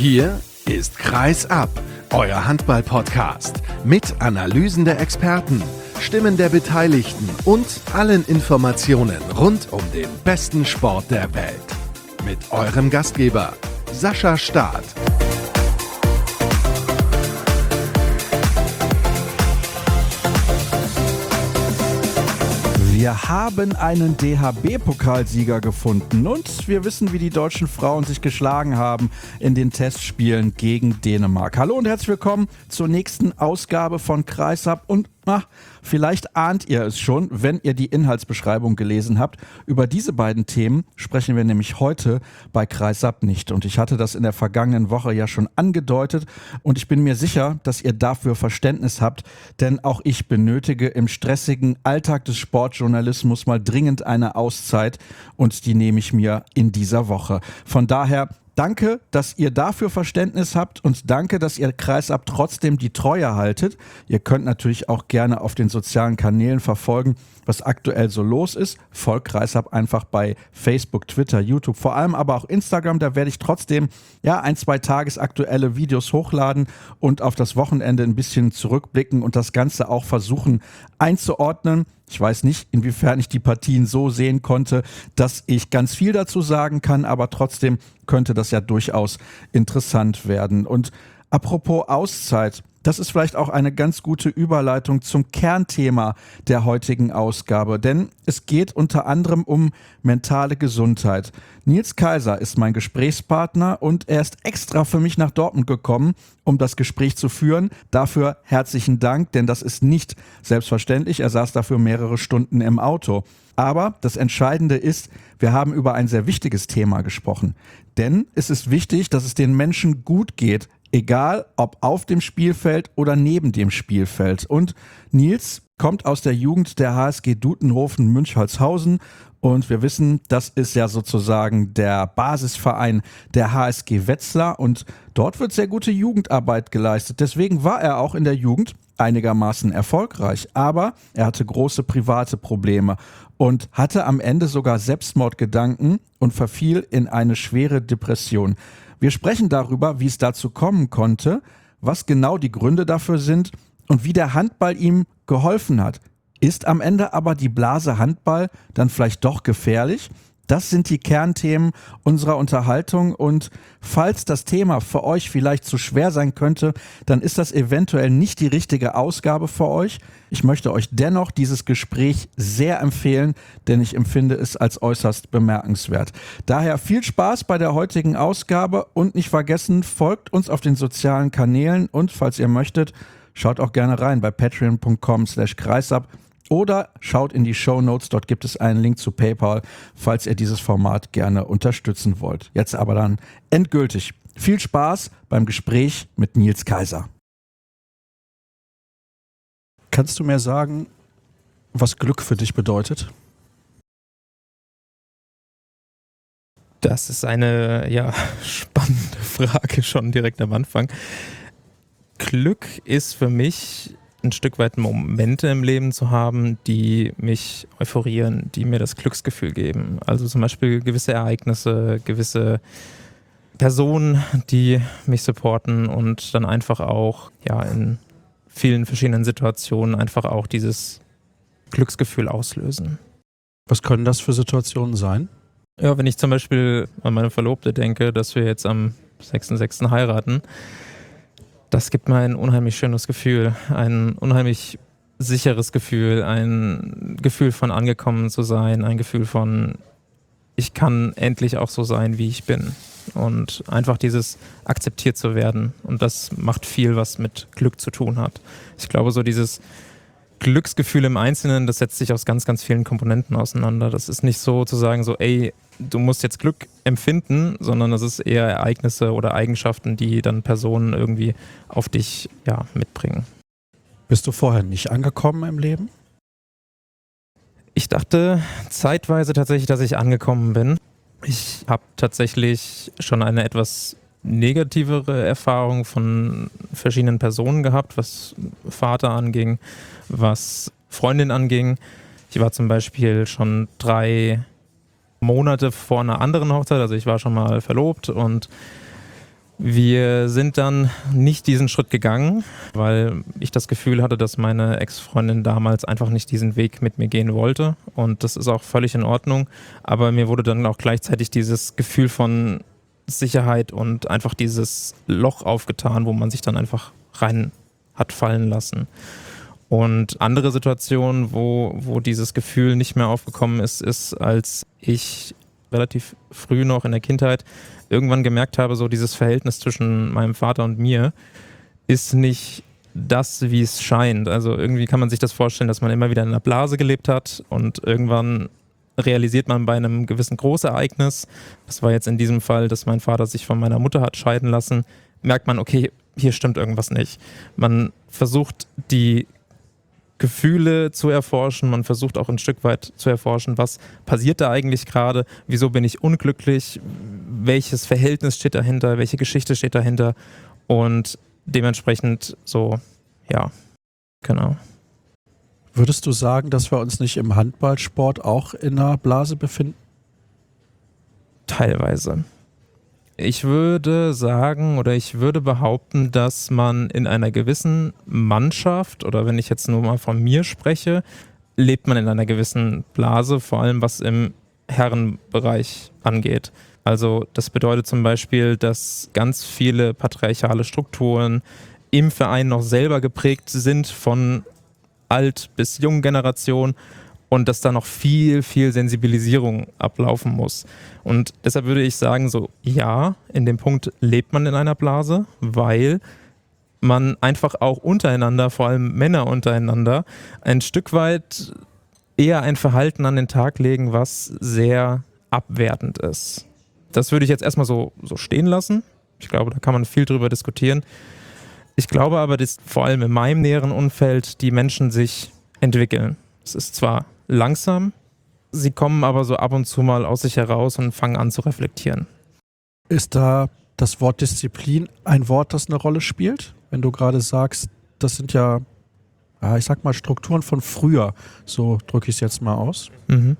Hier ist Kreis ab, euer Handball-Podcast mit Analysen der Experten, Stimmen der Beteiligten und allen Informationen rund um den besten Sport der Welt. Mit eurem Gastgeber Sascha Staat. Wir haben einen DHB-Pokalsieger gefunden und wir wissen, wie die deutschen Frauen sich geschlagen haben in den Testspielen gegen Dänemark. Hallo und herzlich willkommen zur nächsten Ausgabe von Kreisab und vielleicht ahnt ihr es schon, wenn ihr die Inhaltsbeschreibung gelesen habt. Über diese beiden Themen sprechen wir nämlich heute bei Kreisab nicht. Und ich hatte das in der vergangenen Woche ja schon angedeutet und ich bin mir sicher, dass ihr dafür Verständnis habt, denn auch ich benötige im stressigen Alltag des Sportjournalismus mal dringend eine Auszeit und die nehme ich mir in dieser Woche. Von daher danke, dass ihr dafür Verständnis habt und danke, dass ihr Kreisab trotzdem die Treue haltet. Ihr könnt natürlich auch gerne auf den sozialen Kanälen verfolgen, was aktuell so los ist. Folgt Kreisab einfach bei Facebook, Twitter, YouTube, vor allem aber auch Instagram. Da werde ich trotzdem 1-2 tagesaktuelle Videos hochladen und auf das Wochenende ein bisschen zurückblicken und das Ganze auch versuchen einzuordnen. Ich weiß nicht, inwiefern ich die Partien so sehen konnte, dass ich ganz viel dazu sagen kann, aber trotzdem könnte das ja durchaus interessant werden. Und apropos Auszeit, das ist vielleicht auch eine ganz gute Überleitung zum Kernthema der heutigen Ausgabe, denn es geht unter anderem um mentale Gesundheit. Nils Kaiser ist mein Gesprächspartner und er ist extra für mich nach Dortmund gekommen, um das Gespräch zu führen. Dafür herzlichen Dank, denn das ist nicht selbstverständlich. Er saß dafür mehrere Stunden im Auto. Aber das Entscheidende ist, wir haben über ein sehr wichtiges Thema gesprochen. Denn es ist wichtig, dass es den Menschen gut geht, egal ob auf dem Spielfeld oder neben dem Spielfeld. Und Nils kommt aus der Jugend der HSG Dutenhofen-Münchholzhausen und wir wissen, das ist ja sozusagen der Basisverein der HSG Wetzlar und dort wird sehr gute Jugendarbeit geleistet. Deswegen war er auch in der Jugend einigermaßen erfolgreich, aber er hatte große private Probleme und hatte am Ende sogar Selbstmordgedanken und verfiel in eine schwere Depression. Wir sprechen darüber, wie es dazu kommen konnte, was genau die Gründe dafür sind und wie der Handball ihm geholfen hat. Ist am Ende aber die Blase Handball dann vielleicht doch gefährlich? Das sind die Kernthemen unserer Unterhaltung und falls das Thema für euch vielleicht zu schwer sein könnte, dann ist das eventuell nicht die richtige Ausgabe für euch. Ich möchte euch dennoch dieses Gespräch sehr empfehlen, denn ich empfinde es als äußerst bemerkenswert. Daher viel Spaß bei der heutigen Ausgabe und nicht vergessen, folgt uns auf den sozialen Kanälen und falls ihr möchtet, schaut auch gerne rein bei patreon.com/kreisab. Oder schaut in die Shownotes, dort gibt es einen Link zu PayPal, falls ihr dieses Format gerne unterstützen wollt. Jetzt aber dann endgültig. Viel Spaß beim Gespräch mit Nils Kaiser. Kannst du mir sagen, was Glück für dich bedeutet? Das ist eine spannende Frage schon direkt am Anfang. Glück ist für mich ein Stück weit Momente im Leben zu haben, die mich euphorieren, die mir das Glücksgefühl geben. Also zum Beispiel gewisse Ereignisse, gewisse Personen, die mich supporten und dann einfach auch in vielen verschiedenen Situationen einfach auch dieses Glücksgefühl auslösen. Was können das für Situationen sein? Ja, wenn ich zum Beispiel an meine Verlobte denke, dass wir jetzt am 6.6. heiraten, das gibt mir ein unheimlich schönes Gefühl, ein unheimlich sicheres Gefühl, ein Gefühl von angekommen zu sein, ein Gefühl von, ich kann endlich auch so sein, wie ich bin. Und einfach dieses akzeptiert zu werden. Und das macht viel, was mit Glück zu tun hat. Ich glaube, so dieses Glücksgefühl im Einzelnen, das setzt sich aus ganz, ganz vielen Komponenten auseinander. Das ist nicht so zu sagen, so, du musst jetzt Glück empfinden, sondern das ist eher Ereignisse oder Eigenschaften, die dann Personen irgendwie auf dich mitbringen. Bist du vorher nicht angekommen im Leben? Ich dachte zeitweise tatsächlich, dass ich angekommen bin. Ich habe tatsächlich schon eine etwas negativere Erfahrung von verschiedenen Personen gehabt, was Vater anging, was Freundin anging. Ich war zum Beispiel schon 3 Monate vor einer anderen Hochzeit, also ich war schon mal verlobt und Wir sind dann nicht diesen Schritt gegangen, weil ich das Gefühl hatte, dass meine Ex-Freundin damals einfach nicht diesen Weg mit mir gehen wollte. Und das ist auch völlig in Ordnung. Aber mir wurde dann auch gleichzeitig dieses Gefühl von Sicherheit und einfach dieses Loch aufgetan, wo man sich dann einfach rein hat fallen lassen. Und andere Situationen, wo dieses Gefühl nicht mehr aufgekommen ist, als ich relativ früh noch in der Kindheit irgendwann gemerkt habe, so dieses Verhältnis zwischen meinem Vater und mir ist nicht das, wie es scheint. Also irgendwie kann man sich das vorstellen, dass man immer wieder in einer Blase gelebt hat und irgendwann realisiert man bei einem gewissen Großereignis, das war jetzt in diesem Fall, dass mein Vater sich von meiner Mutter hat scheiden lassen, merkt man, okay, hier stimmt irgendwas nicht. Man versucht die Gefühle zu erforschen, man versucht auch ein Stück weit zu erforschen, was passiert da eigentlich gerade, wieso bin ich unglücklich, welches Verhältnis steht dahinter, welche Geschichte steht dahinter und dementsprechend so, ja, genau. Würdest du sagen, dass wir uns nicht im Handballsport auch in einer Blase befinden? Teilweise. Ich würde sagen oder ich würde behaupten, dass man in einer gewissen Mannschaft oder wenn ich jetzt nur mal von mir spreche, lebt man in einer gewissen Blase, vor allem was im Herrenbereich angeht. Also das bedeutet zum Beispiel, dass ganz viele patriarchale Strukturen im Verein noch selber geprägt sind von Alt- bis jungen Generation und dass da noch viel, viel Sensibilisierung ablaufen muss. Und deshalb würde ich sagen, so ja, in dem Punkt lebt man in einer Blase, weil man einfach auch untereinander, vor allem Männer untereinander, ein Stück weit eher ein Verhalten an den Tag legen, was sehr abwertend ist. Das würde ich jetzt erstmal so stehen lassen. Ich glaube, da kann man viel drüber diskutieren. Ich glaube aber, dass vor allem in meinem näheren Umfeld die Menschen sich entwickeln. Es ist zwar langsam, sie kommen aber so ab und zu mal aus sich heraus und fangen an zu reflektieren. Ist da das Wort Disziplin ein Wort, das eine Rolle spielt? Wenn du gerade sagst, das sind ja, ich sag mal, Strukturen von früher, so drücke ich es jetzt mal aus. Mhm.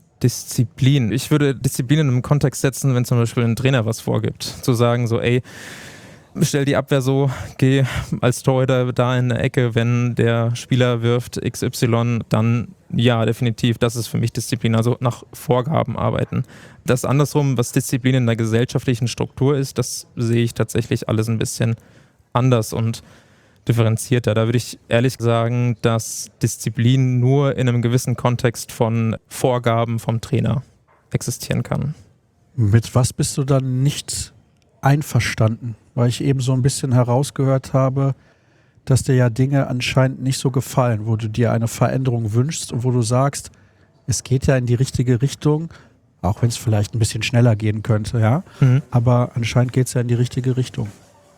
Disziplin. Ich würde Disziplin in einem Kontext setzen, wenn zum Beispiel ein Trainer was vorgibt. Zu sagen so, ey, stell die Abwehr so, geh als Torhüter da in der Ecke, wenn der Spieler wirft XY, dann ja, definitiv, das ist für mich Disziplin, also nach Vorgaben arbeiten. Das andersrum, was Disziplin in der gesellschaftlichen Struktur ist, das sehe ich tatsächlich alles ein bisschen anders und differenzierter. Da würde ich ehrlich sagen, dass Disziplin nur in einem gewissen Kontext von Vorgaben vom Trainer existieren kann. Mit was bist du dann nicht einverstanden? Weil ich eben so ein bisschen herausgehört habe, dass dir ja Dinge anscheinend nicht so gefallen, wo du dir eine Veränderung wünschst und wo du sagst, es geht ja in die richtige Richtung, auch wenn es vielleicht ein bisschen schneller gehen könnte, ja. Aber anscheinend geht es ja in die richtige Richtung.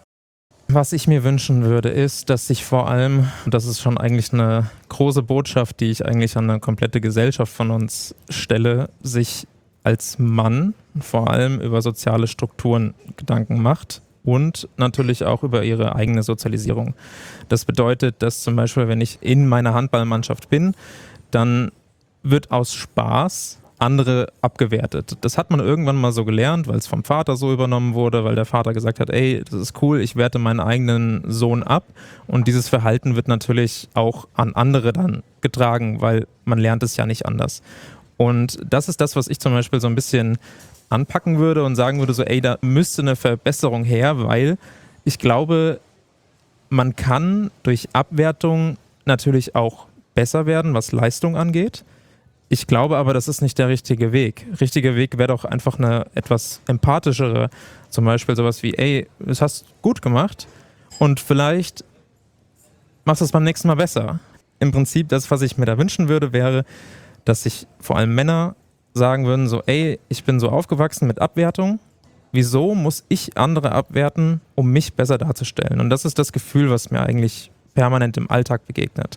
Was ich mir wünschen würde, ist, dass sich vor allem, und das ist schon eigentlich eine große Botschaft, die ich eigentlich an eine komplette Gesellschaft von uns stelle, sich als Mann vor allem über soziale Strukturen Gedanken macht und natürlich auch über ihre eigene Sozialisierung. Das bedeutet, dass zum Beispiel, wenn ich in meiner Handballmannschaft bin, dann wird aus Spaß andere abgewertet. Das hat man irgendwann mal so gelernt, weil es vom Vater so übernommen wurde, weil der Vater gesagt hat, ey, das ist cool, ich werte meinen eigenen Sohn ab. Und dieses Verhalten wird natürlich auch an andere dann getragen, weil man lernt es ja nicht anders. Und das ist das, was ich zum Beispiel so ein bisschen anpacken würde und sagen würde, so ey, da müsste eine Verbesserung her, weil ich glaube, man kann durch Abwertung natürlich auch besser werden, was Leistung angeht. Ich glaube aber, das ist nicht der richtige Weg. Richtiger Weg wäre doch einfach eine etwas empathischere, zum Beispiel sowas wie, ey, das hast du gut gemacht und vielleicht machst du es beim nächsten Mal besser. Im Prinzip, das, was ich mir da wünschen würde, wäre, dass sich vor allem Männer sagen würden, so, ey, ich bin so aufgewachsen mit Abwertung, wieso muss ich andere abwerten, um mich besser darzustellen? Und das ist das Gefühl, was mir eigentlich permanent im Alltag begegnet.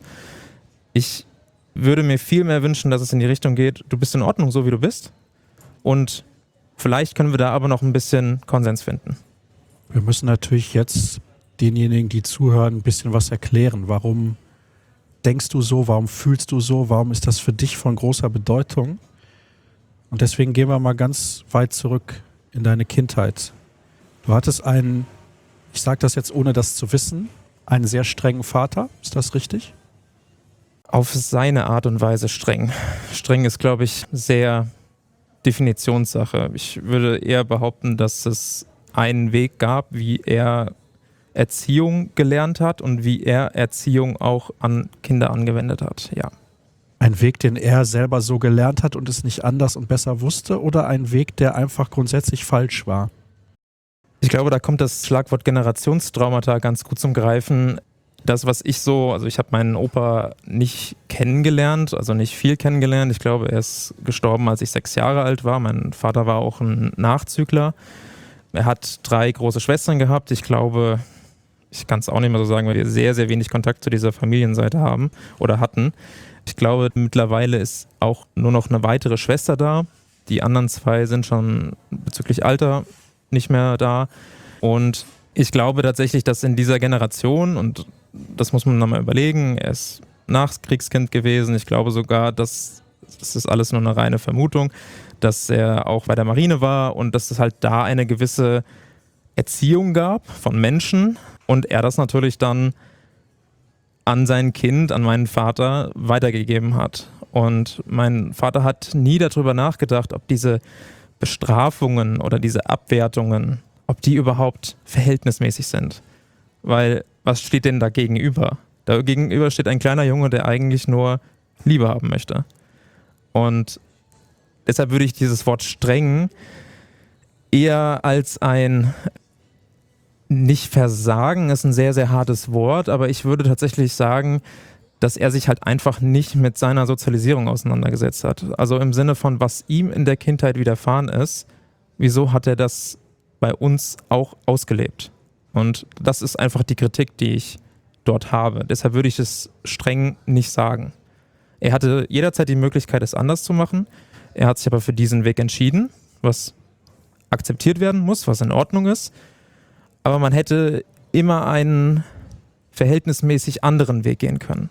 Ich würde mir viel mehr wünschen, dass es in die Richtung geht, du bist in Ordnung, so wie du bist. Und vielleicht können wir da aber noch ein bisschen Konsens finden. Wir müssen natürlich jetzt denjenigen, die zuhören, ein bisschen was erklären. Warum denkst du so? Warum fühlst du so? Warum ist das für dich von großer Bedeutung? Und deswegen gehen wir mal ganz weit zurück in deine Kindheit. Du hattest einen, ich sage das jetzt ohne das zu wissen, einen sehr strengen Vater, ist das richtig? Auf seine Art und Weise streng. Streng ist, glaube ich, sehr Definitionssache. Ich würde eher behaupten, dass es einen Weg gab, wie er Erziehung gelernt hat und wie er Erziehung auch an Kinder angewendet hat, ja. Ein Weg, den er selber so gelernt hat und es nicht anders und besser wusste, oder ein Weg, der einfach grundsätzlich falsch war? Ich glaube, da kommt das Schlagwort Generationstraumata ganz gut zum Greifen. Das, was ich also ich habe meinen Opa nicht kennengelernt, also nicht viel kennengelernt. Ich glaube, er ist gestorben, als ich 6 Jahre alt war. Mein Vater war auch ein Nachzügler. Er hat 3 große Schwestern gehabt. Ich glaube, ich kann es auch nicht mehr so sagen, weil wir sehr, sehr wenig Kontakt zu dieser Familienseite haben oder hatten. Ich glaube, mittlerweile ist auch nur noch eine weitere Schwester da. Die anderen 2 sind schon bezüglich Alter nicht mehr da. Und ich glaube tatsächlich, dass in dieser Generation, und das muss man nochmal überlegen, er ist Nachkriegskind gewesen. Ich glaube sogar, das ist alles nur eine reine Vermutung, dass er auch bei der Marine war und dass es halt da eine gewisse Erziehung gab von Menschen und er das natürlich dann an sein Kind, an meinen Vater weitergegeben hat. Und mein Vater hat nie darüber nachgedacht, ob diese Bestrafungen oder diese Abwertungen, ob die überhaupt verhältnismäßig sind. Weil, was steht denn da gegenüber? Da gegenüber steht ein kleiner Junge, der eigentlich nur Liebe haben möchte. Und deshalb würde ich dieses Wort streng eher als ein nicht Versagen, ist ein sehr, sehr hartes Wort, aber ich würde tatsächlich sagen, dass er sich halt einfach nicht mit seiner Sozialisierung auseinandergesetzt hat. Also im Sinne von, was ihm in der Kindheit widerfahren ist, wieso hat er das bei uns auch ausgelebt? Und das ist einfach die Kritik, die ich dort habe. Deshalb würde ich es streng nicht sagen. Er hatte jederzeit die Möglichkeit, es anders zu machen. Er hat sich aber für diesen Weg entschieden, was akzeptiert werden muss, was in Ordnung ist. Aber man hätte immer einen verhältnismäßig anderen Weg gehen können.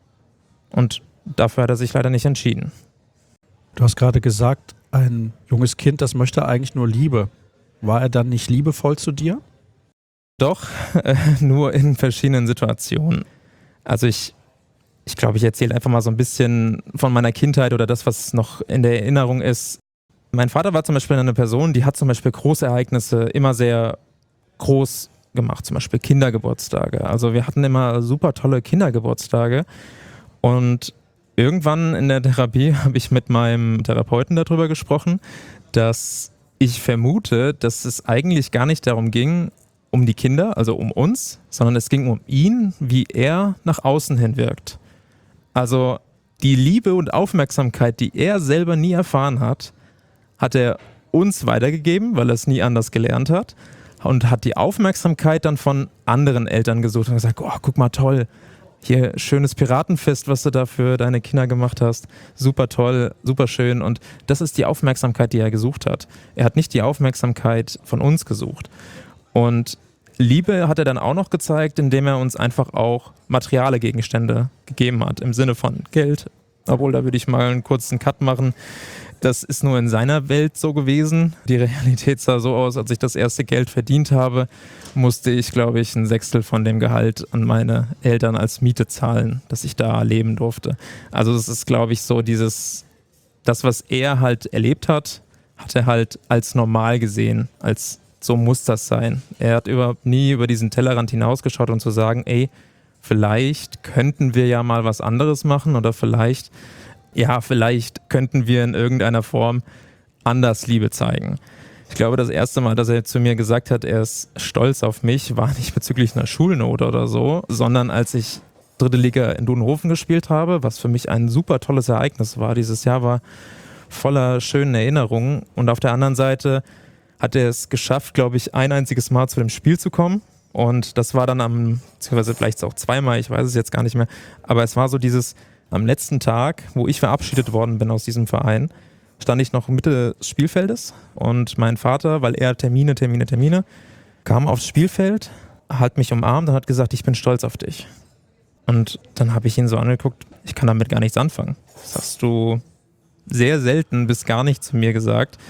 Und dafür hat er sich leider nicht entschieden. Du hast gerade gesagt, ein junges Kind, das möchte eigentlich nur Liebe. War er dann nicht liebevoll zu dir? Doch, nur in verschiedenen Situationen. Also ich glaube, ich erzähle einfach mal so ein bisschen von meiner Kindheit oder das, was noch in der Erinnerung ist. Mein Vater war zum Beispiel eine Person, die hat zum Beispiel große Ereignisse immer sehr groß gemacht, zum Beispiel Kindergeburtstage. Also wir hatten immer super tolle Kindergeburtstage und irgendwann in der Therapie habe ich mit meinem Therapeuten darüber gesprochen, dass ich vermute, dass es eigentlich gar nicht darum ging, um die Kinder, also um uns, sondern es ging um ihn, wie er nach außen hin wirkt. Also die Liebe und Aufmerksamkeit, die er selber nie erfahren hat, hat er uns weitergegeben, weil er es nie anders gelernt hat und hat die Aufmerksamkeit dann von anderen Eltern gesucht und gesagt, oh, guck mal, toll, hier schönes Piratenfest, was du da für deine Kinder gemacht hast, super toll, super schön und das ist die Aufmerksamkeit, die er gesucht hat. Er hat nicht die Aufmerksamkeit von uns gesucht und Liebe hat er dann auch noch gezeigt, indem er uns einfach auch materiale Gegenstände gegeben hat, im Sinne von Geld. Obwohl, da würde ich mal einen kurzen Cut machen. Das ist nur in seiner Welt so gewesen. Die Realität sah so aus, als ich das erste Geld verdient habe, musste ich, glaube ich, 1/6 von dem Gehalt an meine Eltern als Miete zahlen, dass ich da leben durfte. Also das ist, glaube ich, so das, was er halt erlebt hat, hat er halt als normal gesehen, als so muss das sein. Er hat überhaupt nie über diesen Tellerrand hinausgeschaut und zu sagen, ey, vielleicht könnten wir ja mal was anderes machen oder vielleicht könnten wir in irgendeiner Form anders Liebe zeigen. Ich glaube, das erste Mal, dass er zu mir gesagt hat, er ist stolz auf mich, war nicht bezüglich einer Schulnote oder so, sondern als ich 3. Liga in Dudenhofen gespielt habe, was für mich ein super tolles Ereignis war. Dieses Jahr war voller schönen Erinnerungen und auf der anderen Seite hat er es geschafft, glaube ich, ein einziges Mal zu dem Spiel zu kommen. Und das war dann beziehungsweise vielleicht auch 2-mal, ich weiß es jetzt gar nicht mehr. Aber es war so am letzten Tag, wo ich verabschiedet worden bin aus diesem Verein, stand ich noch Mitte des Spielfeldes und mein Vater, weil er Termine, kam aufs Spielfeld, hat mich umarmt und hat gesagt, ich bin stolz auf dich. Und dann habe ich ihn so angeguckt, ich kann damit gar nichts anfangen. Das hast du sehr selten bis gar nicht zu mir gesagt.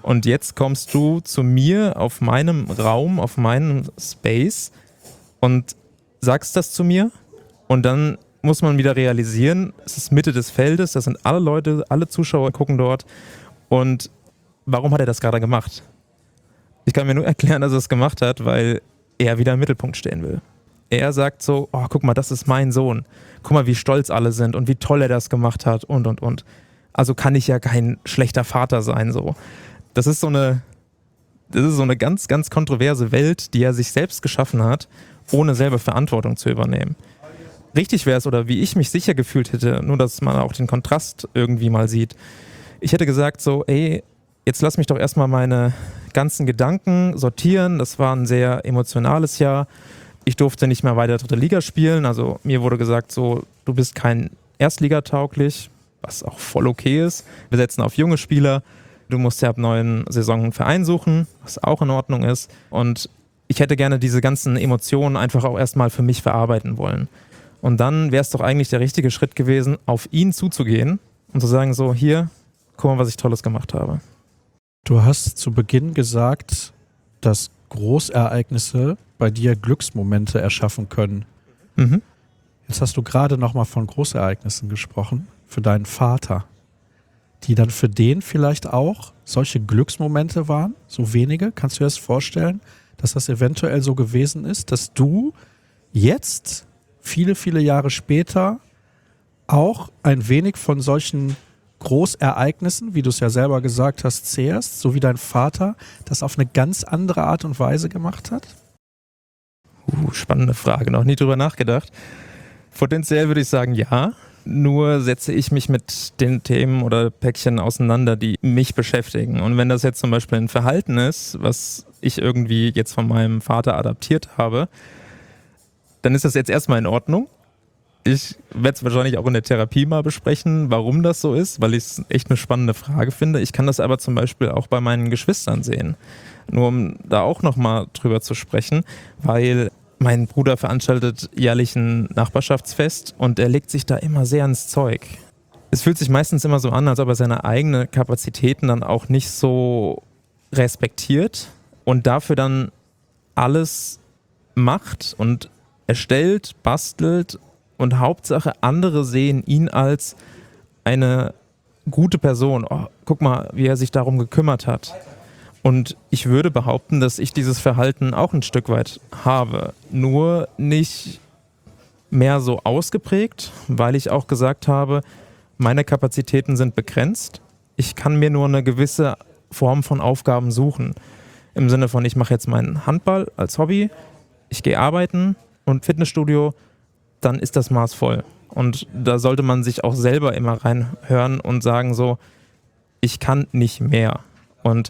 Und jetzt kommst du zu mir auf meinem Raum, auf meinem Space und sagst das zu mir. Und dann muss man wieder realisieren, es ist Mitte des Feldes, das sind alle Leute, alle Zuschauer gucken dort. Und warum hat er das gerade gemacht? Ich kann mir nur erklären, dass er es gemacht hat, weil er wieder im Mittelpunkt stehen will. Er sagt so, oh, guck mal, das ist mein Sohn. Guck mal, wie stolz alle sind und wie toll er das gemacht hat und. Also kann ich ja kein schlechter Vater sein, so. Das ist so eine ganz, ganz kontroverse Welt, die er sich selbst geschaffen hat, ohne selber Verantwortung zu übernehmen. Richtig wäre es, oder wie ich mich sicher gefühlt hätte, nur dass man auch den Kontrast irgendwie mal sieht. Ich hätte gesagt so, ey, jetzt lass mich doch erstmal meine ganzen Gedanken sortieren. Das war ein sehr emotionales Jahr. Ich durfte nicht mehr weiter 3. Liga spielen. Also mir wurde gesagt so, du bist kein Erstligatauglich, was auch voll okay ist. Wir setzen auf junge Spieler. Du musst ja ab neuen Saison einen Verein suchen, was auch in Ordnung ist. Und ich hätte gerne diese ganzen Emotionen einfach auch erstmal für mich verarbeiten wollen. Und dann wäre es doch eigentlich der richtige Schritt gewesen, auf ihn zuzugehen und zu sagen so, hier, guck mal, was ich Tolles gemacht habe. Du hast zu Beginn gesagt, dass Großereignisse bei dir Glücksmomente erschaffen können. Mhm. Jetzt hast du gerade nochmal von Großereignissen gesprochen, für deinen Vater, die dann für den vielleicht auch solche Glücksmomente waren, so wenige. Kannst du dir das vorstellen, dass das eventuell so gewesen ist, dass du jetzt, viele, viele Jahre später, auch ein wenig von solchen Großereignissen, wie du es ja selber gesagt hast, zehrst, so wie dein Vater das auf eine ganz andere Art und Weise gemacht hat? Spannende Frage, noch nie drüber nachgedacht. Potenziell würde ich sagen, ja. Nur setze ich mich mit den Themen oder Päckchen auseinander, die mich beschäftigen. Und wenn das jetzt zum Beispiel ein Verhalten ist, was ich irgendwie jetzt von meinem Vater adaptiert habe, dann ist das jetzt erstmal in Ordnung. Ich werde es wahrscheinlich auch in der Therapie mal besprechen, warum das so ist, weil ich es echt eine spannende Frage finde. Ich kann das aber zum Beispiel auch bei meinen Geschwistern sehen. Nur um da auch nochmal drüber zu sprechen, weil mein Bruder veranstaltet jährlich ein Nachbarschaftsfest und er legt sich da immer sehr ins Zeug. Es fühlt sich meistens immer so an, als ob er seine eigenen Kapazitäten dann auch nicht so respektiert und dafür dann alles macht und erstellt, bastelt. Und Hauptsache, andere sehen ihn als eine gute Person. Oh, guck mal, wie er sich darum gekümmert hat. Und ich würde behaupten, dass ich dieses Verhalten auch ein Stück weit habe. Nur nicht mehr so ausgeprägt, weil ich auch gesagt habe, meine Kapazitäten sind begrenzt. Ich kann mir nur eine gewisse Form von Aufgaben suchen. Im Sinne von, ich mache jetzt meinen Handball als Hobby, ich gehe arbeiten und Fitnessstudio, dann ist das Maß voll. Und da sollte man sich auch selber immer reinhören und sagen so, ich kann nicht mehr. Und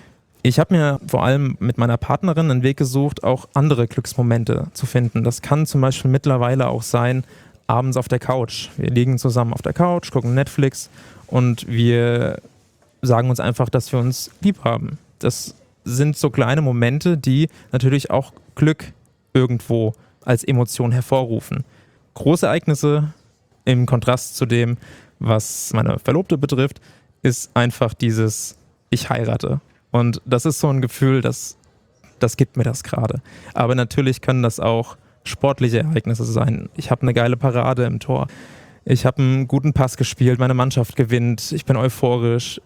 ich habe mir vor allem mit meiner Partnerin einen Weg gesucht, auch andere Glücksmomente zu finden. Das kann zum Beispiel mittlerweile auch sein, abends auf der Couch. Wir liegen zusammen auf der Couch, gucken Netflix und wir sagen uns einfach, dass wir uns lieb haben. Das sind so kleine Momente, die natürlich auch Glück irgendwo als Emotion hervorrufen. Große Ereignisse im Kontrast zu dem, was meine Verlobte betrifft, ist einfach dieses ich heirate. Und das ist so ein Gefühl, das gibt mir das gerade. Aber natürlich können das auch sportliche Ereignisse sein. Ich habe eine geile Parade im Tor. Ich habe einen guten Pass gespielt, meine Mannschaft gewinnt, ich bin euphorisch.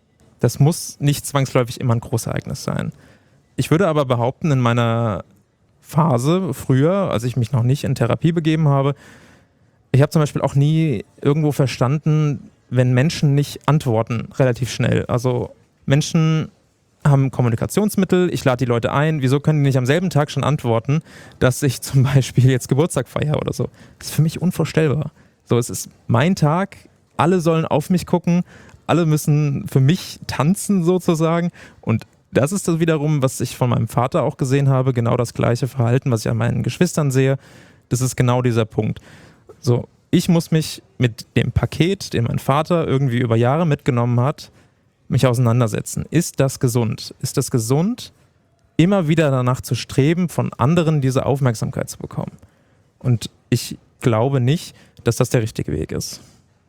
Das muss nicht zwangsläufig immer ein Großereignis sein. Ich würde aber behaupten, in meiner Phase früher, als ich mich noch nicht in Therapie begeben habe, ich habe zum Beispiel auch nie irgendwo verstanden, wenn Menschen nicht antworten relativ schnell. Also Menschen haben Kommunikationsmittel, ich lade die Leute ein, wieso können die nicht am selben Tag schon antworten, dass ich zum Beispiel jetzt Geburtstag feiere oder so. Das ist für mich unvorstellbar. So, es ist mein Tag, alle sollen auf mich gucken, alle müssen für mich tanzen sozusagen und das ist das wiederum, was ich von meinem Vater auch gesehen habe, genau das gleiche Verhalten, was ich an meinen Geschwistern sehe. Das ist genau dieser Punkt. So, ich muss mich mit dem Paket, den mein Vater irgendwie über Jahre mitgenommen hat, mich auseinandersetzen. Ist das gesund? Ist das gesund, immer wieder danach zu streben, von anderen diese Aufmerksamkeit zu bekommen? Und ich glaube nicht, dass das der richtige Weg ist.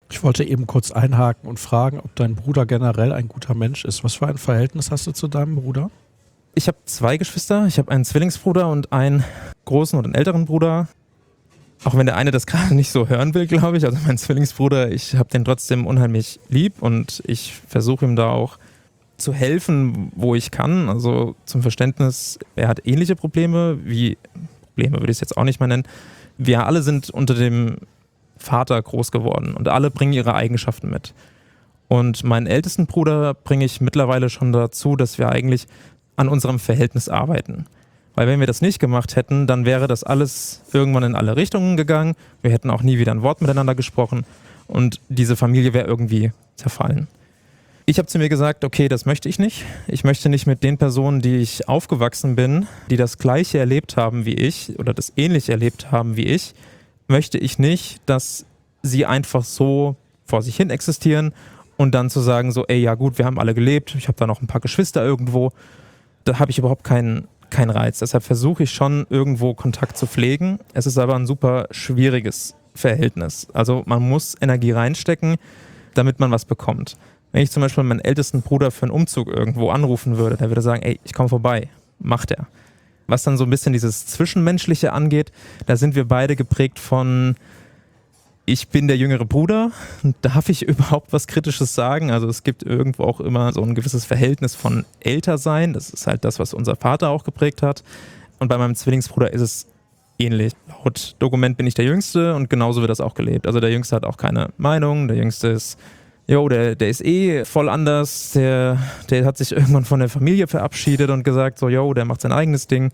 Ich wollte eben kurz einhaken und fragen, ob dein Bruder generell ein guter Mensch ist. Was für ein Verhältnis hast du zu deinem Bruder? Ich habe 2 Geschwister. Ich habe einen Zwillingsbruder und einen großen und einen älteren Bruder. Auch wenn der eine das gerade nicht so hören will, glaube ich. Also mein Zwillingsbruder, ich habe den trotzdem unheimlich lieb und ich versuche ihm da auch zu helfen, wo ich kann. Also zum Verständnis, er hat ähnliche Probleme würde ich es jetzt auch nicht mal nennen. Wir alle sind unter dem Vater groß geworden und alle bringen ihre Eigenschaften mit. Und meinen ältesten Bruder bringe ich mittlerweile schon dazu, dass wir eigentlich an unserem Verhältnis arbeiten. Weil wenn wir das nicht gemacht hätten, dann wäre das alles irgendwann in alle Richtungen gegangen. Wir hätten auch nie wieder ein Wort miteinander gesprochen und diese Familie wäre irgendwie zerfallen. Ich habe zu mir gesagt, okay, das möchte ich nicht. Ich möchte nicht mit den Personen, die ich aufgewachsen bin, die das Gleiche erlebt haben wie ich oder das Ähnliche erlebt haben wie ich, möchte ich nicht, dass sie einfach so vor sich hin existieren und dann zu sagen so, ey, ja gut, wir haben alle gelebt, ich habe da noch ein paar Geschwister irgendwo. Da habe ich überhaupt keinen Reiz. Deshalb versuche ich schon, irgendwo Kontakt zu pflegen. Es ist aber ein super schwieriges Verhältnis. Also man muss Energie reinstecken, damit man was bekommt. Wenn ich zum Beispiel meinen ältesten Bruder für einen Umzug irgendwo anrufen würde, der würde sagen, ey, ich komme vorbei. Macht er. Was dann so ein bisschen dieses Zwischenmenschliche angeht, da sind wir beide geprägt von, ich bin der jüngere Bruder, darf ich überhaupt was Kritisches sagen? Also es gibt irgendwo auch immer so ein gewisses Verhältnis von älter sein. Das ist halt das, was unser Vater auch geprägt hat. Und bei meinem Zwillingsbruder ist es ähnlich. Laut Dokument bin ich der Jüngste und genauso wird das auch gelebt. Also der Jüngste hat auch keine Meinung. Der Jüngste ist, der ist voll anders. Der hat sich irgendwann von der Familie verabschiedet und gesagt, so, der macht sein eigenes Ding.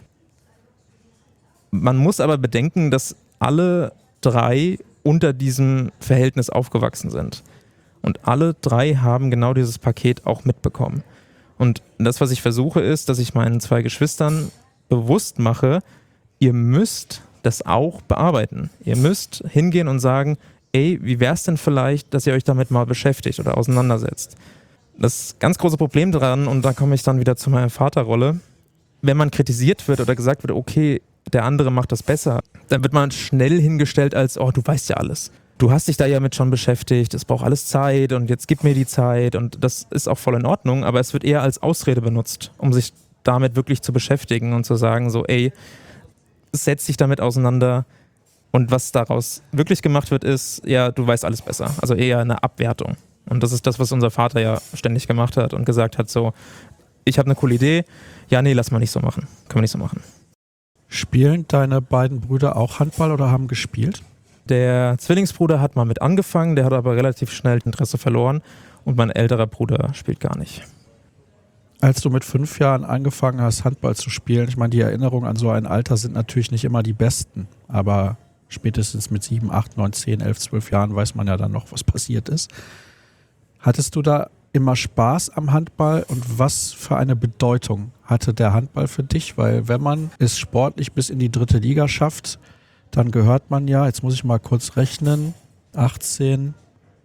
Man muss aber bedenken, dass alle 3 unter diesem Verhältnis aufgewachsen sind. Und alle 3 haben genau dieses Paket auch mitbekommen. Und das, was ich versuche, ist, dass ich meinen 2 Geschwistern bewusst mache, ihr müsst das auch bearbeiten. Ihr müsst hingehen und sagen, ey, wie wäre es denn vielleicht, dass ihr euch damit mal beschäftigt oder auseinandersetzt? Das ganz große Problem dran, und da komme ich dann wieder zu meiner Vaterrolle, wenn man kritisiert wird oder gesagt wird, okay, der andere macht das besser, dann wird man schnell hingestellt als, oh, du weißt ja alles. Du hast dich da ja mit schon beschäftigt, es braucht alles Zeit und jetzt gib mir die Zeit und das ist auch voll in Ordnung, aber es wird eher als Ausrede benutzt, um sich damit wirklich zu beschäftigen und zu sagen so, ey, setz dich damit auseinander und was daraus wirklich gemacht wird ist, ja, du weißt alles besser, also eher eine Abwertung. Und das ist das, was unser Vater ja ständig gemacht hat und gesagt hat so, ich habe eine coole Idee, ja, nee, lass mal nicht so machen, können wir nicht so machen. Spielen deine beiden Brüder auch Handball oder haben gespielt? Der Zwillingsbruder hat mal mit angefangen, der hat aber relativ schnell Interesse verloren und mein älterer Bruder spielt gar nicht. Als du mit 5 Jahren angefangen hast, Handball zu spielen, ich meine, die Erinnerungen an so ein Alter sind natürlich nicht immer die besten, aber spätestens mit 7, 8, 9, 10, 11, 12 Jahren weiß man ja dann noch, was passiert ist. Hattest du da immer Spaß am Handball und was für eine Bedeutung hatte der Handball für dich? Weil wenn man es sportlich bis in die 3. Liga schafft, dann gehört man ja, jetzt muss ich mal kurz rechnen, 18,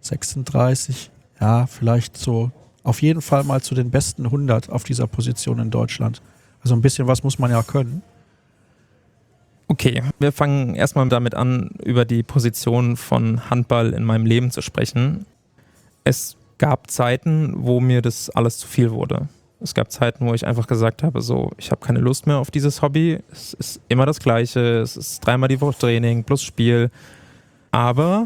36, ja, vielleicht so auf jeden Fall mal zu den besten 100 auf dieser Position in Deutschland. Also ein bisschen was muss man ja können. Okay, wir fangen erstmal damit an, über die Position von Handball in meinem Leben zu sprechen. Es gab Zeiten, wo mir das alles zu viel wurde. Es gab Zeiten, wo ich einfach gesagt habe, so, ich habe keine Lust mehr auf dieses Hobby. Es ist immer das Gleiche, es ist 3-mal die Woche Training plus Spiel. Aber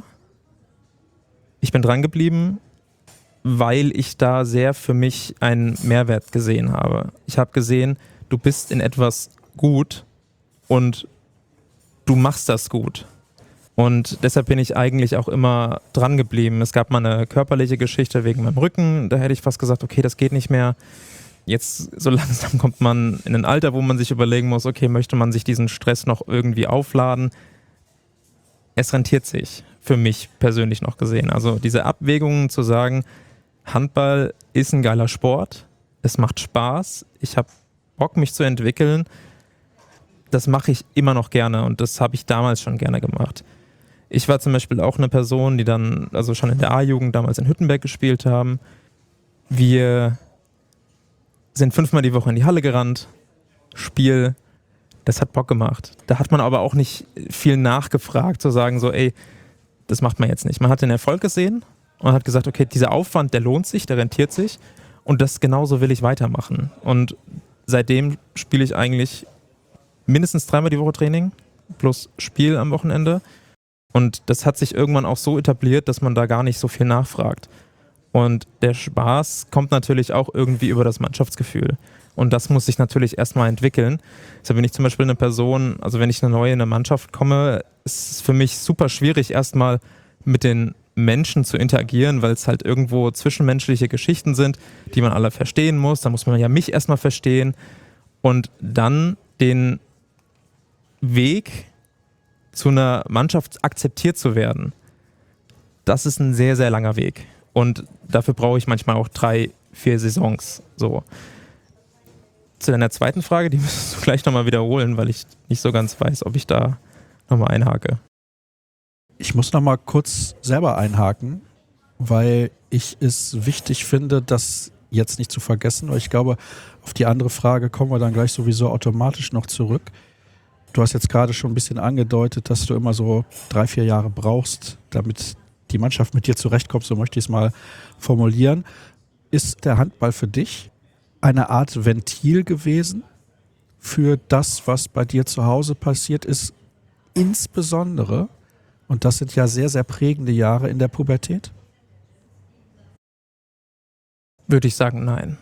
ich bin dran geblieben, weil ich da sehr für mich einen Mehrwert gesehen habe. Ich habe gesehen, du bist in etwas gut und du machst das gut. Und deshalb bin ich eigentlich auch immer dran geblieben. Es gab mal eine körperliche Geschichte wegen meinem Rücken. Da hätte ich fast gesagt, okay, das geht nicht mehr. Jetzt so langsam kommt man in ein Alter, wo man sich überlegen muss, okay, möchte man sich diesen Stress noch irgendwie aufladen? Es rentiert sich, für mich persönlich noch gesehen. Also diese Abwägungen zu sagen, Handball ist ein geiler Sport, es macht Spaß, ich habe Bock, mich zu entwickeln, das mache ich immer noch gerne und das habe ich damals schon gerne gemacht. Ich war zum Beispiel auch eine Person, die dann, also schon in der A-Jugend damals in Hüttenberg gespielt haben. Wir sind 5-mal die Woche in die Halle gerannt, Spiel, das hat Bock gemacht. Da hat man aber auch nicht viel nachgefragt, zu sagen so, ey, das macht man jetzt nicht. Man hat den Erfolg gesehen und hat gesagt, okay, dieser Aufwand, der lohnt sich, der rentiert sich und das genauso will ich weitermachen. Und seitdem spiele ich eigentlich mindestens 3-mal die Woche Training plus Spiel am Wochenende. Und das hat sich irgendwann auch so etabliert, dass man da gar nicht so viel nachfragt. Und der Spaß kommt natürlich auch irgendwie über das Mannschaftsgefühl. Und das muss sich natürlich erstmal entwickeln. Also wenn ich zum Beispiel eine Person, also wenn ich neu in eine Mannschaft komme, ist es für mich super schwierig, erstmal mit den Menschen zu interagieren, weil es halt irgendwo zwischenmenschliche Geschichten sind, die man alle verstehen muss. Da muss man ja mich erstmal verstehen und dann den Weg zu einer Mannschaft akzeptiert zu werden. Das ist ein sehr, sehr langer Weg. Und dafür brauche ich manchmal auch 3-4 Saisons. So. Zu deiner zweiten Frage, die müsstest du gleich nochmal wiederholen, weil ich nicht so ganz weiß, ob ich da nochmal einhake. Ich muss nochmal kurz selber einhaken, weil ich es wichtig finde, das jetzt nicht zu vergessen, weil ich glaube, auf die andere Frage kommen wir dann gleich sowieso automatisch noch zurück. Du hast jetzt gerade schon ein bisschen angedeutet, dass du immer so 3-4 Jahre brauchst, damit die Mannschaft mit dir zurechtkommt, so möchte ich es mal formulieren. Ist der Handball für dich eine Art Ventil gewesen für das, was bei dir zu Hause passiert ist, insbesondere, und das sind ja sehr, sehr prägende Jahre in der Pubertät? Würde ich sagen, nein.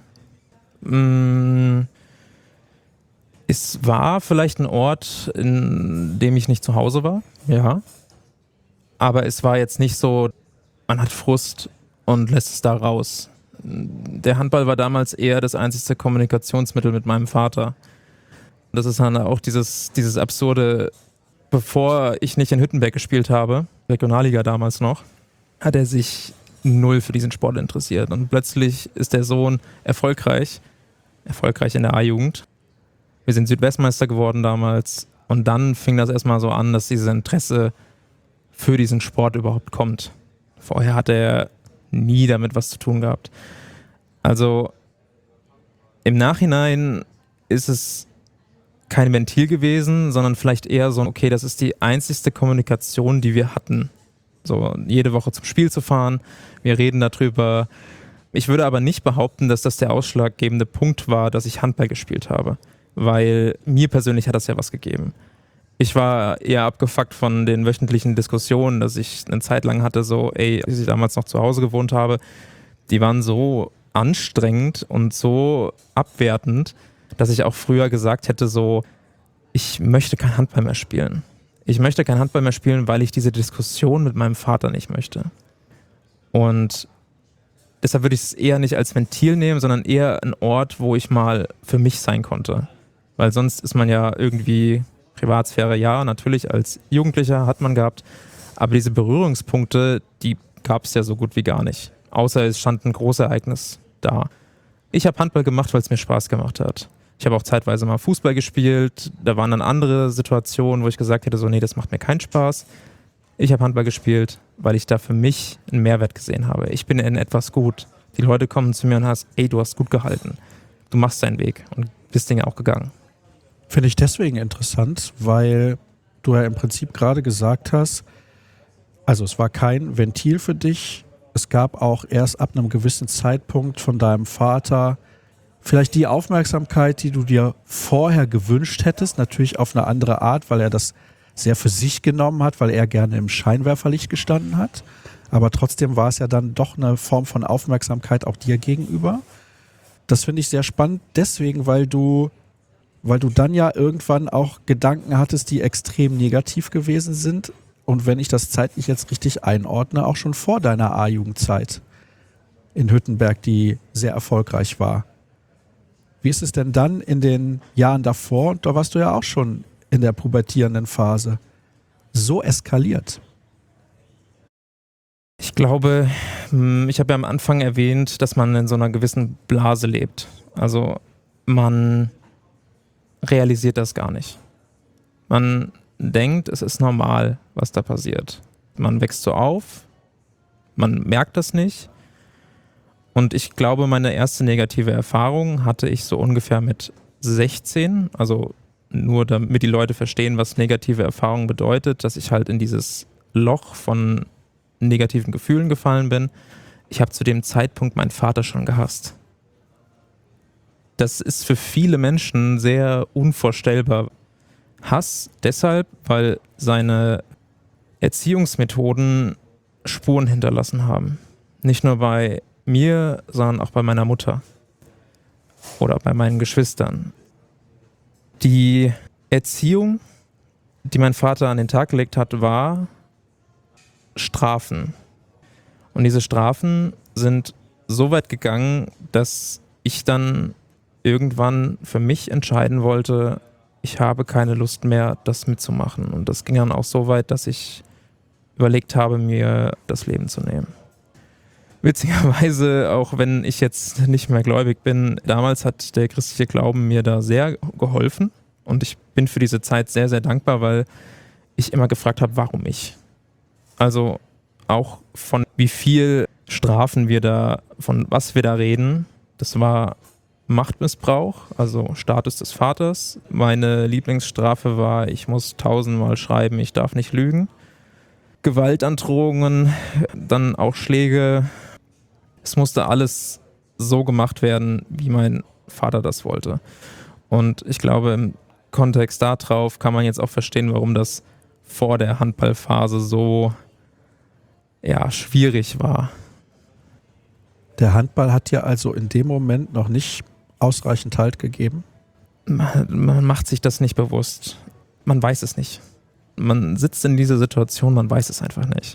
Es war vielleicht ein Ort, in dem ich nicht zu Hause war, ja. Aber es war jetzt nicht so, man hat Frust und lässt es da raus. Der Handball war damals eher das einzige Kommunikationsmittel mit meinem Vater. Das ist dann auch dieses absurde, bevor ich nicht in Hüttenberg gespielt habe, Regionalliga damals noch, hat er sich null für diesen Sport interessiert. Und plötzlich ist der Sohn erfolgreich in der A-Jugend. Wir sind Südwestmeister geworden damals. Und dann fing das erstmal so an, dass dieses Interesse für diesen Sport überhaupt kommt. Vorher hat er nie damit was zu tun gehabt. Also im Nachhinein ist es kein Ventil gewesen, sondern vielleicht eher so, okay, das ist die einzigste Kommunikation, die wir hatten. So jede Woche zum Spiel zu fahren, wir reden darüber. Ich würde aber nicht behaupten, dass das der ausschlaggebende Punkt war, dass ich Handball gespielt habe, weil mir persönlich hat das ja was gegeben. Ich war eher abgefuckt von den wöchentlichen Diskussionen, dass ich eine Zeit lang hatte, so, als ich damals noch zu Hause gewohnt habe, die waren so anstrengend und so abwertend, dass ich auch früher gesagt hätte, so, ich möchte kein Handball mehr spielen. Ich möchte kein Handball mehr spielen, weil ich diese Diskussion mit meinem Vater nicht möchte. Und deshalb würde ich es eher nicht als Ventil nehmen, sondern eher ein Ort, wo ich mal für mich sein konnte. Weil sonst ist man ja irgendwie Privatsphäre, ja, natürlich als Jugendlicher hat man gehabt, aber diese Berührungspunkte, die gab es ja so gut wie gar nicht. Außer es stand ein großes Ereignis da. Ich habe Handball gemacht, weil es mir Spaß gemacht hat. Ich habe auch zeitweise mal Fußball gespielt, da waren dann andere Situationen, wo ich gesagt hätte, so, nee, das macht mir keinen Spaß. Ich habe Handball gespielt, weil ich da für mich einen Mehrwert gesehen habe. Ich bin in etwas gut. Die Leute kommen zu mir und sagen, du hast gut gehalten. Du machst deinen Weg und bist Dinge auch gegangen. Finde ich deswegen interessant, weil du ja im Prinzip gerade gesagt hast, also es war kein Ventil für dich. Es gab auch erst ab einem gewissen Zeitpunkt von deinem Vater vielleicht die Aufmerksamkeit, die du dir vorher gewünscht hättest, natürlich auf eine andere Art, weil er das sehr für sich genommen hat, weil er gerne im Scheinwerferlicht gestanden hat. Aber trotzdem war es ja dann doch eine Form von Aufmerksamkeit auch dir gegenüber. Das finde ich sehr spannend, deswegen, weil du dann ja irgendwann auch Gedanken hattest, die extrem negativ gewesen sind. Und wenn ich das zeitlich jetzt richtig einordne, auch schon vor deiner A-Jugendzeit in Hüttenberg, die sehr erfolgreich war. Wie ist es denn dann in den Jahren davor? Und da warst du ja auch schon in der pubertierenden Phase. So eskaliert. Ich glaube, ich habe ja am Anfang erwähnt, dass man in so einer gewissen Blase lebt. Also man realisiert das gar nicht. Man denkt, es ist normal, was da passiert. Man wächst so auf, man merkt das nicht. Und ich glaube, meine erste negative Erfahrung hatte ich so ungefähr mit 16. Also nur damit die Leute verstehen, was negative Erfahrung bedeutet, dass ich halt in dieses Loch von negativen Gefühlen gefallen bin. Ich habe zu dem Zeitpunkt meinen Vater schon gehasst. Das ist für viele Menschen sehr unvorstellbar. Hass deshalb, weil seine Erziehungsmethoden Spuren hinterlassen haben. Nicht nur bei mir, sondern auch bei meiner Mutter oder bei meinen Geschwistern. Die Erziehung, die mein Vater an den Tag gelegt hat, war Strafen. Und diese Strafen sind so weit gegangen, dass ich dann irgendwann für mich entscheiden wollte, ich habe keine Lust mehr, das mitzumachen. Und das ging dann auch so weit, dass ich überlegt habe, mir das Leben zu nehmen. Witzigerweise, auch wenn ich jetzt nicht mehr gläubig bin, damals hat der christliche Glauben mir da sehr geholfen. Und ich bin für diese Zeit sehr, sehr dankbar, weil ich immer gefragt habe, warum ich? Also auch von wie viel Strafen wir da, von was wir da reden. Das war Machtmissbrauch, also Status des Vaters. Meine Lieblingsstrafe war, ich muss 1000-mal schreiben, ich darf nicht lügen. Gewaltandrohungen, dann auch Schläge. Es musste alles so gemacht werden, wie mein Vater das wollte. Und ich glaube, im Kontext darauf kann man jetzt auch verstehen, warum das vor der Handballphase so schwierig war. Der Handball hat dir also in dem Moment noch nicht ausreichend Halt gegeben? Man macht sich das nicht bewusst. Man weiß es nicht. Man sitzt in dieser Situation, man weiß es einfach nicht.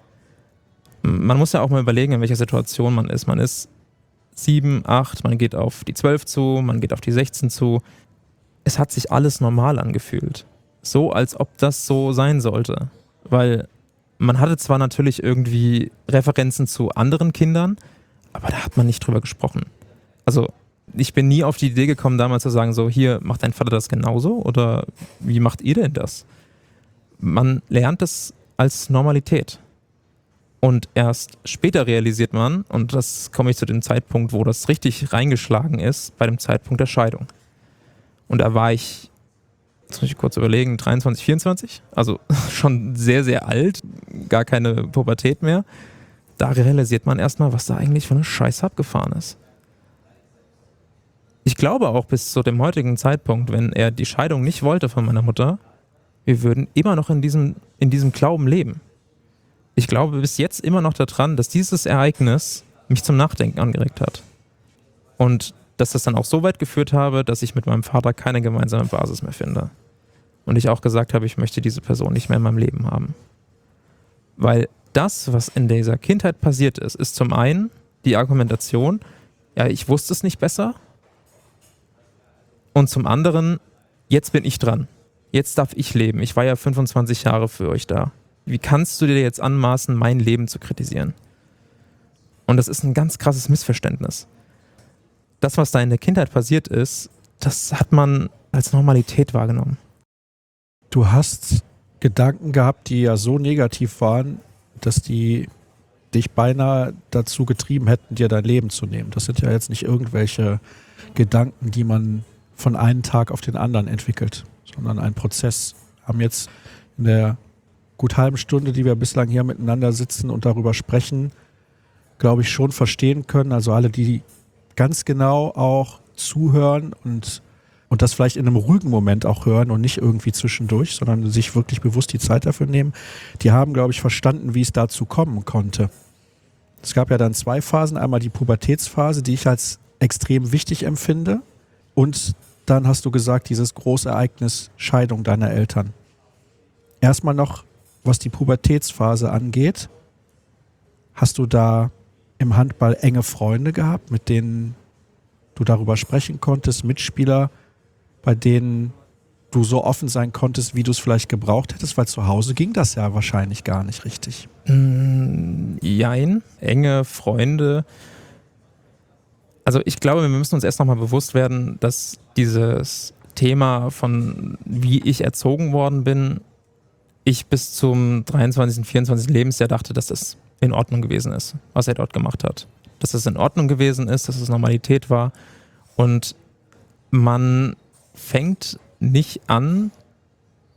Man muss ja auch mal überlegen, in welcher Situation man ist. Man ist 7, 8, man geht auf die 12 zu, man geht auf die 16 zu. Es hat sich alles normal angefühlt. So, als ob das so sein sollte. Weil man hatte zwar natürlich irgendwie Referenzen zu anderen Kindern, aber da hat man nicht drüber gesprochen. Also ich bin nie auf die Idee gekommen, damals zu sagen, so, hier, macht dein Vater das genauso? Oder wie macht ihr denn das? Man lernt es als Normalität. Und erst später realisiert man, und das komme ich zu dem Zeitpunkt, wo das richtig reingeschlagen ist, bei dem Zeitpunkt der Scheidung. Und da war ich, jetzt muss ich kurz überlegen, 23, 24, also schon sehr, sehr alt, gar keine Pubertät mehr. Da realisiert man erstmal, was da eigentlich für eine Scheiße abgefahren ist. Ich glaube auch bis zu dem heutigen Zeitpunkt, wenn er die Scheidung nicht wollte von meiner Mutter, wir würden immer noch in diesem Glauben leben. Ich glaube bis jetzt immer noch daran, dass dieses Ereignis mich zum Nachdenken angeregt hat. Und dass das dann auch so weit geführt habe, dass ich mit meinem Vater keine gemeinsame Basis mehr finde. Und ich auch gesagt habe, ich möchte diese Person nicht mehr in meinem Leben haben. Weil das, was in dieser Kindheit passiert ist, ist zum einen die Argumentation, ja, ich wusste es nicht besser. Und zum anderen, jetzt bin ich dran. Jetzt darf ich leben. Ich war ja 25 Jahre für euch da. Wie kannst du dir jetzt anmaßen, mein Leben zu kritisieren? Und das ist ein ganz krasses Missverständnis. Das, was da in der Kindheit passiert ist, das hat man als Normalität wahrgenommen. Du hast Gedanken gehabt, die ja so negativ waren, dass die dich beinahe dazu getrieben hätten, dir dein Leben zu nehmen. Das sind ja jetzt nicht irgendwelche Gedanken, die man von einem Tag auf den anderen entwickelt, sondern ein Prozess. Wir haben jetzt in der gut halben Stunde, die wir bislang hier miteinander sitzen und darüber sprechen, glaube ich, schon verstehen können. Also alle, die ganz genau auch zuhören und das vielleicht in einem ruhigen Moment auch hören und nicht irgendwie zwischendurch, sondern sich wirklich bewusst die Zeit dafür nehmen, die haben, glaube ich, verstanden, wie es dazu kommen konnte. Es gab ja dann 2 Phasen. Einmal die Pubertätsphase, die ich als extrem wichtig empfinde. Und dann hast du gesagt, dieses Großereignis Scheidung deiner Eltern. Erstmal noch, was die Pubertätsphase angeht. Hast du da im Handball enge Freunde gehabt, mit denen du darüber sprechen konntest, Mitspieler, bei denen du so offen sein konntest, wie du es vielleicht gebraucht hättest? Weil zu Hause ging das ja wahrscheinlich gar nicht richtig. Jein, enge Freunde. Also ich glaube, wir müssen uns erst nochmal bewusst werden, dass dieses Thema von wie ich erzogen worden bin, ich bis zum 23., 24. Lebensjahr dachte, dass das in Ordnung gewesen ist, was er dort gemacht hat. Dass es in Ordnung gewesen ist, dass es Normalität war. Und man fängt nicht an,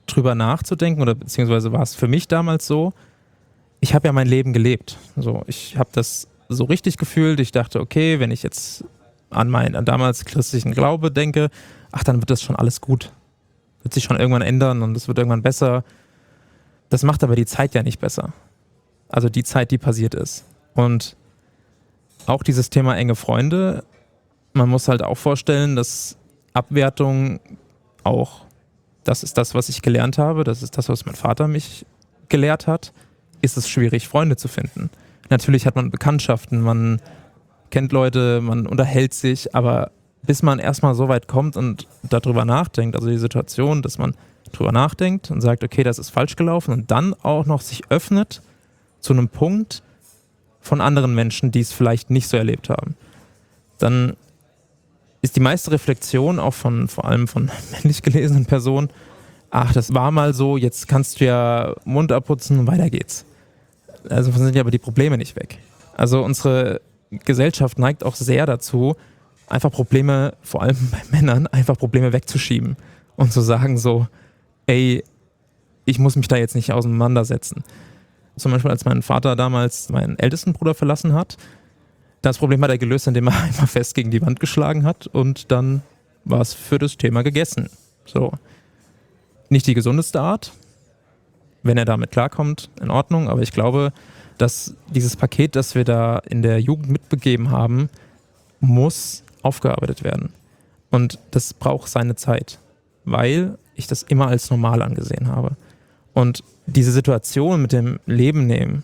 drüber nachzudenken, oder beziehungsweise war es für mich damals so, ich habe ja mein Leben gelebt. So, ich habe das so richtig gefühlt. Ich dachte, okay, wenn ich jetzt an meinen damals christlichen Glaube denke, dann wird das schon alles gut. Wird sich schon irgendwann ändern und es wird irgendwann besser. Das macht aber die Zeit ja nicht besser. Also die Zeit, die passiert ist. Und auch dieses Thema enge Freunde, man muss halt auch vorstellen, dass Abwertung auch, das ist das, was ich gelernt habe, das ist das, was mein Vater mich gelehrt hat, ist es schwierig, Freunde zu finden. Natürlich hat man Bekanntschaften, man kennt Leute, man unterhält sich, aber bis man erstmal so weit kommt und darüber nachdenkt, also die Situation, dass man drüber nachdenkt und sagt, okay, das ist falsch gelaufen und dann auch noch sich öffnet zu einem Punkt von anderen Menschen, die es vielleicht nicht so erlebt haben, dann ist die meiste Reflexion auch vor allem von männlich gelesenen Personen, das war mal so, jetzt kannst du ja Mund abputzen und weiter geht's. Also sind ja aber die Probleme nicht weg. Also unsere Gesellschaft neigt auch sehr dazu, einfach Probleme, vor allem bei Männern, einfach Probleme wegzuschieben und zu sagen so, ey, ich muss mich da jetzt nicht auseinandersetzen. Zum Beispiel, als mein Vater damals meinen ältesten Bruder verlassen hat, das Problem hat er gelöst, indem er einmal fest gegen die Wand geschlagen hat und dann war es für das Thema gegessen. So. Nicht die gesundeste Art, wenn er damit klarkommt, in Ordnung, aber ich glaube, dass dieses Paket, das wir da in der Jugend mitbegeben haben, muss aufgearbeitet werden. Und das braucht seine Zeit, weil ich das immer als normal angesehen habe. Und diese Situation mit dem Leben nehmen,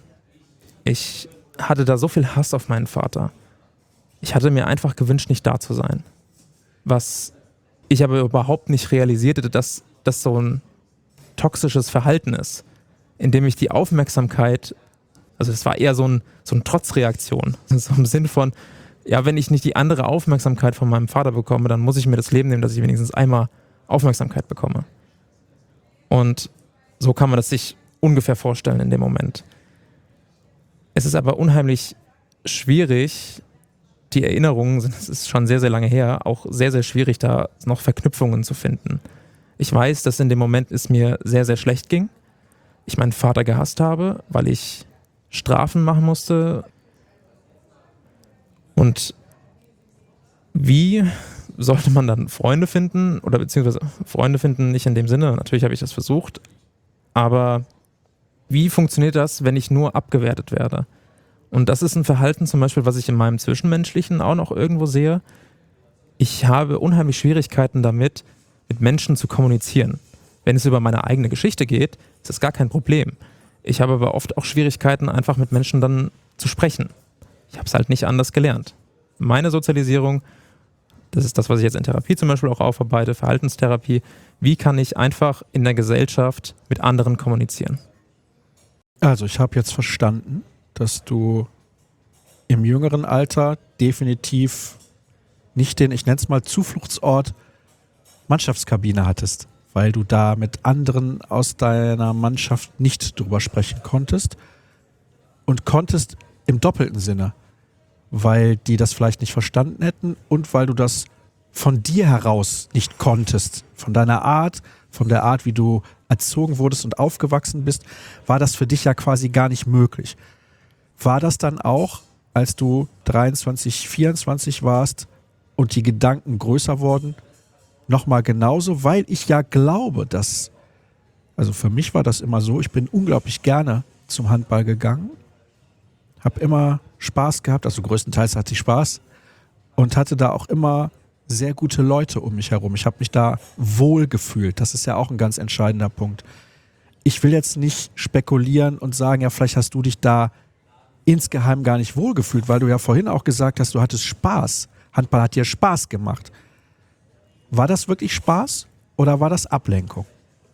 ich hatte da so viel Hass auf meinen Vater. Ich hatte mir einfach gewünscht, nicht da zu sein. Was ich aber überhaupt nicht realisierte, dass das so ein toxisches Verhalten ist, indem ich die Aufmerksamkeit, also es war eher so eine Trotzreaktion, so im Sinn von, ja, wenn ich nicht die andere Aufmerksamkeit von meinem Vater bekomme, dann muss ich mir das Leben nehmen, dass ich wenigstens einmal Aufmerksamkeit bekomme. Und so kann man das sich ungefähr vorstellen in dem Moment. Es ist aber unheimlich schwierig, die Erinnerungen, es ist schon sehr, sehr lange her, auch sehr, sehr schwierig, da noch Verknüpfungen zu finden. Ich weiß, dass in dem Moment es mir sehr, sehr schlecht ging. Ich meinen Vater gehasst habe, weil ich Strafen machen musste. Und wie sollte man dann Freunde finden? Oder beziehungsweise Freunde finden nicht in dem Sinne, natürlich habe ich das versucht. Aber wie funktioniert das, wenn ich nur abgewertet werde? Und das ist ein Verhalten zum Beispiel, was ich in meinem Zwischenmenschlichen auch noch irgendwo sehe. Ich habe unheimlich Schwierigkeiten damit, mit Menschen zu kommunizieren. Wenn es über meine eigene Geschichte geht, ist das gar kein Problem. Ich habe aber oft auch Schwierigkeiten, einfach mit Menschen dann zu sprechen. Ich habe es halt nicht anders gelernt. Meine Sozialisierung, das ist das, was ich jetzt in Therapie zum Beispiel auch aufarbeite, Verhaltenstherapie. Wie kann ich einfach in der Gesellschaft mit anderen kommunizieren? Also ich habe jetzt verstanden, dass du im jüngeren Alter definitiv nicht den, ich nenne es mal Zufluchtsort, Mannschaftskabine hattest, weil du da mit anderen aus deiner Mannschaft nicht drüber sprechen konntest und konntest im doppelten Sinne, weil die das vielleicht nicht verstanden hätten und weil du das von dir heraus nicht konntest, von deiner Art, von der Art, wie du erzogen wurdest und aufgewachsen bist, war das für dich ja quasi gar nicht möglich. War das dann auch, als du 23, 24 warst und die Gedanken größer wurden, nochmal genauso? Weil ich ja glaube, dass, also für mich war das immer so, ich bin unglaublich gerne zum Handball gegangen, habe immer Spaß gehabt, also größtenteils hatte ich Spaß und hatte da auch immer sehr gute Leute um mich herum. Ich habe mich da wohl gefühlt. Das ist ja auch ein ganz entscheidender Punkt. Ich will jetzt nicht spekulieren und sagen, ja, vielleicht hast du dich da insgeheim gar nicht wohlgefühlt, weil du ja vorhin auch gesagt hast, du hattest Spaß. Handball hat dir Spaß gemacht. War das wirklich Spaß oder war das Ablenkung?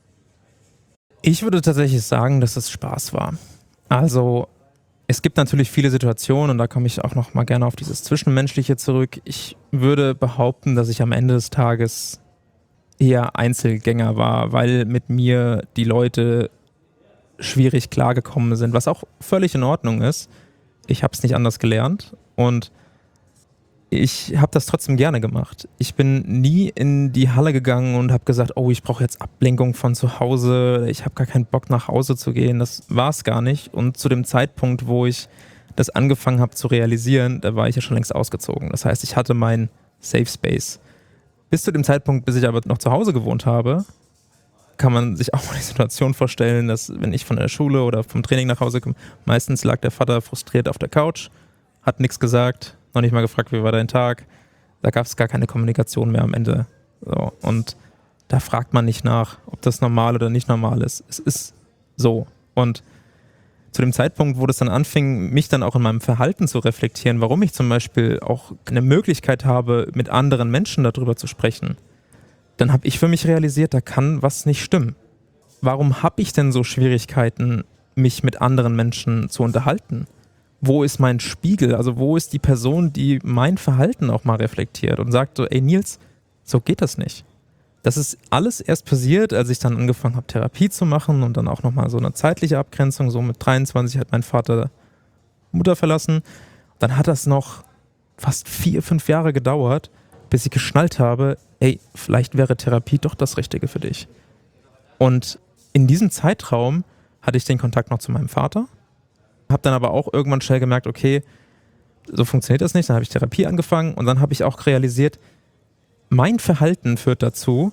Ich würde tatsächlich sagen, dass es Spaß war. Also es gibt natürlich viele Situationen und da komme ich auch noch mal gerne auf dieses Zwischenmenschliche zurück. Ich würde behaupten, dass ich am Ende des Tages eher Einzelgänger war, weil mit mir die Leute schwierig klargekommen sind, was auch völlig in Ordnung ist. Ich habe es nicht anders gelernt und ich habe das trotzdem gerne gemacht. Ich bin nie in die Halle gegangen und habe gesagt, oh, ich brauche jetzt Ablenkung von zu Hause, ich habe gar keinen Bock nach Hause zu gehen. Das war es gar nicht. Und zu dem Zeitpunkt, wo ich das angefangen habe zu realisieren, da war ich ja schon längst ausgezogen. Das heißt, ich hatte meinen Safe Space. Bis zu dem Zeitpunkt, bis ich aber noch zu Hause gewohnt habe, kann man sich auch mal die Situation vorstellen, dass wenn ich von der Schule oder vom Training nach Hause komme, meistens lag der Vater frustriert auf der Couch, hat nichts gesagt, noch nicht mal gefragt, wie war dein Tag. Da gab es gar keine Kommunikation mehr am Ende. So. Und da fragt man nicht nach, ob das normal oder nicht normal ist. Es ist so. Und zu dem Zeitpunkt, wo das dann anfing, mich dann auch in meinem Verhalten zu reflektieren, warum ich zum Beispiel auch eine Möglichkeit habe, mit anderen Menschen darüber zu sprechen, dann habe ich für mich realisiert, da kann was nicht stimmen. Warum habe ich denn so Schwierigkeiten, mich mit anderen Menschen zu unterhalten? Wo ist mein Spiegel? Also wo ist die Person, die mein Verhalten auch mal reflektiert und sagt so, ey Nils, so geht das nicht. Das ist alles erst passiert, als ich dann angefangen habe, Therapie zu machen und dann auch nochmal so eine zeitliche Abgrenzung. So mit 23 hat mein Vater Mutter verlassen. Dann hat das noch fast 4-5 Jahre gedauert, bis ich geschnallt habe, ey, vielleicht wäre Therapie doch das Richtige für dich. Und in diesem Zeitraum hatte ich den Kontakt noch zu meinem Vater, habe dann aber auch irgendwann schnell gemerkt, okay, so funktioniert das nicht. Dann habe ich Therapie angefangen und dann habe ich auch realisiert, mein Verhalten führt dazu,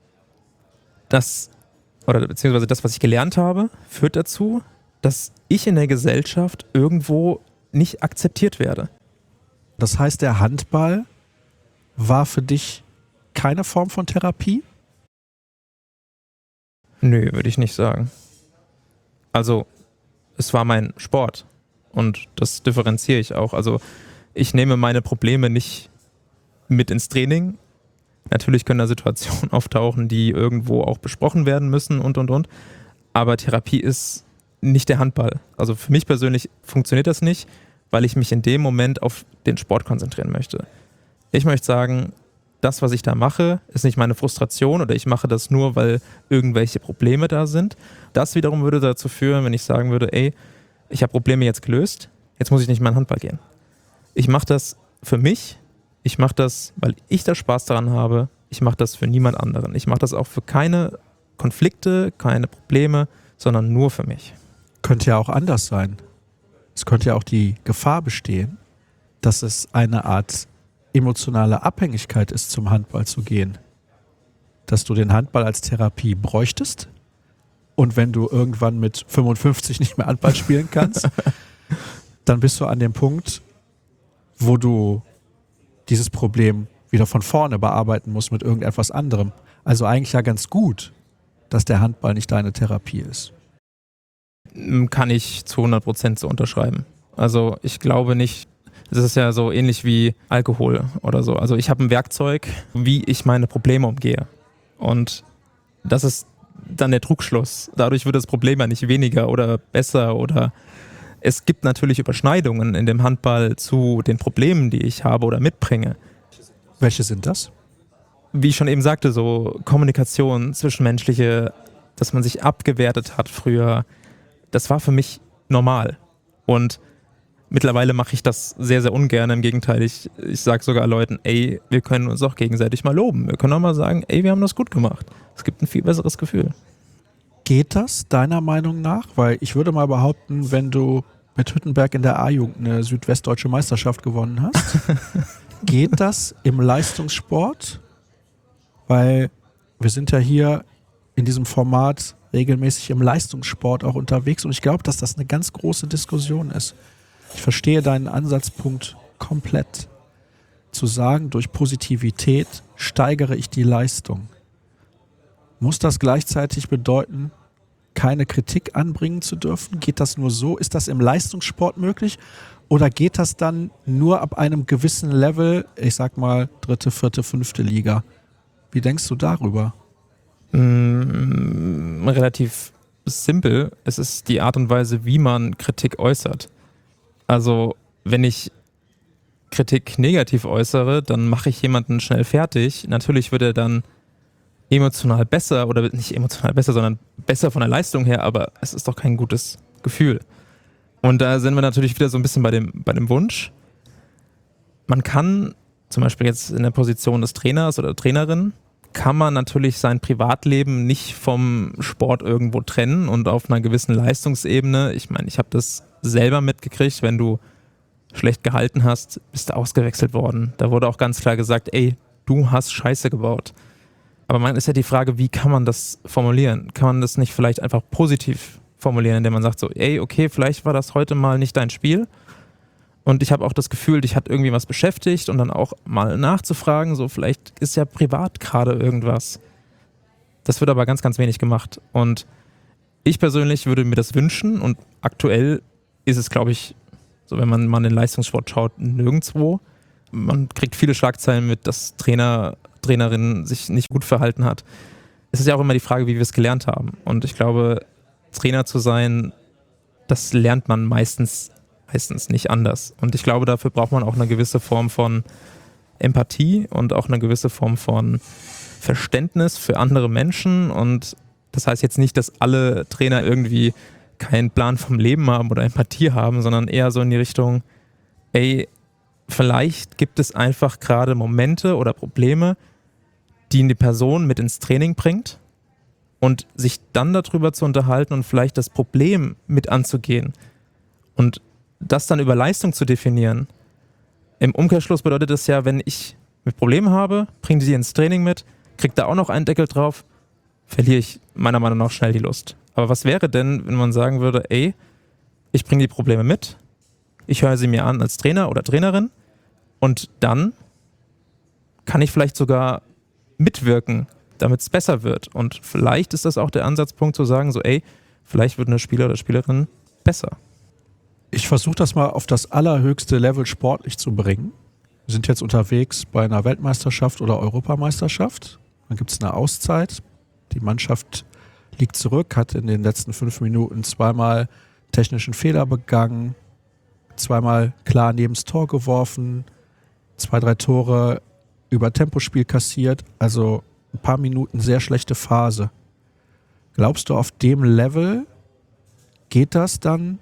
beziehungsweise das, was ich gelernt habe, führt dazu, dass ich in der Gesellschaft irgendwo nicht akzeptiert werde. Das heißt, der Handball war für dich keine Form von Therapie? Nö, würde ich nicht sagen. Also, es war mein Sport und das differenziere ich auch. Also, ich nehme meine Probleme nicht mit ins Training. Natürlich können da Situationen auftauchen, die irgendwo auch besprochen werden müssen und. Aber Therapie ist nicht der Handball. Also für mich persönlich funktioniert das nicht, weil ich mich in dem Moment auf den Sport konzentrieren möchte. Ich möchte sagen, das, was ich da mache, ist nicht meine Frustration oder ich mache das nur, weil irgendwelche Probleme da sind. Das wiederum würde dazu führen, wenn ich sagen würde, ey, ich habe Probleme jetzt gelöst, jetzt muss ich nicht mehr in den Handball gehen. Ich mache das für mich. Ich mache das, weil ich da Spaß daran habe. Ich mache das für niemand anderen. Ich mache das auch für keine Konflikte, keine Probleme, sondern nur für mich. Könnte ja auch anders sein. Es könnte ja auch die Gefahr bestehen, dass es eine Art emotionale Abhängigkeit ist, zum Handball zu gehen. Dass du den Handball als Therapie bräuchtest und wenn du irgendwann mit 55 nicht mehr Handball spielen kannst, dann bist du an dem Punkt, wo du dieses Problem wieder von vorne bearbeiten musst mit irgendetwas anderem. Also eigentlich ja ganz gut, dass der Handball nicht deine Therapie ist. Kann ich zu 100% so unterschreiben. Also ich glaube nicht, es ist ja so ähnlich wie Alkohol oder so. Also ich habe ein Werkzeug, wie ich meine Probleme umgehe. Und das ist dann der Trugschluss. Dadurch wird das Problem ja nicht weniger oder besser oder es gibt natürlich Überschneidungen in dem Handball zu den Problemen, die ich habe oder mitbringe. Welche sind das? Wie ich schon eben sagte, so Kommunikation, zwischenmenschliche, dass man sich abgewertet hat früher, das war für mich normal. Und mittlerweile mache ich das sehr, sehr ungern. Im Gegenteil, ich sage sogar Leuten, ey, wir können uns auch gegenseitig mal loben. Wir können auch mal sagen, ey, wir haben das gut gemacht. Es gibt ein viel besseres Gefühl. Geht das deiner Meinung nach? Weil ich würde mal behaupten, wenn du mit Hüttenberg in der A-Jugend eine südwestdeutsche Meisterschaft gewonnen hast, geht das im Leistungssport? Weil wir sind ja hier in diesem Format regelmäßig im Leistungssport auch unterwegs und ich glaube, dass das eine ganz große Diskussion ist. Ich verstehe deinen Ansatzpunkt komplett. Zu sagen, durch Positivität steigere ich die Leistung. Muss das gleichzeitig bedeuten, keine Kritik anbringen zu dürfen? Geht das nur so? Ist das im Leistungssport möglich? Oder geht das dann nur ab einem gewissen Level, ich sag mal 3., 4., 5. Liga? Wie denkst du darüber? Relativ simpel. Es ist die Art und Weise, wie man Kritik äußert. Also wenn ich Kritik negativ äußere, dann mache ich jemanden schnell fertig. Natürlich wird er dann emotional besser oder nicht emotional besser, sondern besser von der Leistung her, aber es ist doch kein gutes Gefühl. Und da sind wir natürlich wieder so ein bisschen bei dem Wunsch. Man kann zum Beispiel jetzt in der Position des Trainers oder Trainerin, kann man natürlich sein Privatleben nicht vom Sport irgendwo trennen und auf einer gewissen Leistungsebene. Ich meine, ich habe das selber mitgekriegt, wenn du schlecht gehalten hast, bist du ausgewechselt worden. Da wurde auch ganz klar gesagt, ey, du hast Scheiße gebaut. Aber man ist ja die Frage, wie kann man das formulieren? Kann man das nicht vielleicht einfach positiv formulieren, indem man sagt so, ey, okay, vielleicht war das heute mal nicht dein Spiel und ich habe auch das Gefühl, dich hat irgendwie was beschäftigt und dann auch mal nachzufragen, so vielleicht ist ja privat gerade irgendwas. Das wird aber ganz, ganz wenig gemacht und ich persönlich würde mir das wünschen und aktuell ist es, glaube ich, so wenn man mal in den Leistungssport schaut, nirgendwo. Man kriegt viele Schlagzeilen mit, dass Trainerinnen sich nicht gut verhalten hat. Es ist ja auch immer die Frage, wie wir es gelernt haben. Und ich glaube, Trainer zu sein, das lernt man meistens nicht anders. Und ich glaube, dafür braucht man auch eine gewisse Form von Empathie und auch eine gewisse Form von Verständnis für andere Menschen. Und das heißt jetzt nicht, dass alle Trainer irgendwie keinen Plan vom Leben haben oder Empathie haben, sondern eher so in die Richtung, ey, vielleicht gibt es einfach gerade Momente oder Probleme, die eine Person mit ins Training bringt und sich dann darüber zu unterhalten und vielleicht das Problem mit anzugehen und das dann über Leistung zu definieren. Im Umkehrschluss bedeutet das ja, wenn ich mit Problemen habe, bringe die ins Training mit, kriege da auch noch einen Deckel drauf, verliere ich meiner Meinung nach schnell die Lust. Aber was wäre denn, wenn man sagen würde, ey, ich bringe die Probleme mit, ich höre sie mir an als Trainer oder Trainerin und dann kann ich vielleicht sogar mitwirken, damit es besser wird. Und vielleicht ist das auch der Ansatzpunkt zu sagen, so ey, vielleicht wird eine Spieler oder Spielerin besser. Ich versuche das mal auf das allerhöchste Level sportlich zu bringen. Wir sind jetzt unterwegs bei einer Weltmeisterschaft oder Europameisterschaft. Dann gibt es eine Auszeit. Die Mannschaft liegt zurück, hat in den letzten 5 Minuten zweimal technischen Fehler begangen, zweimal klar neben das Tor geworfen, 2, 3 Tore über Tempospiel kassiert, also ein paar Minuten sehr schlechte Phase. Glaubst du, auf dem Level geht das dann,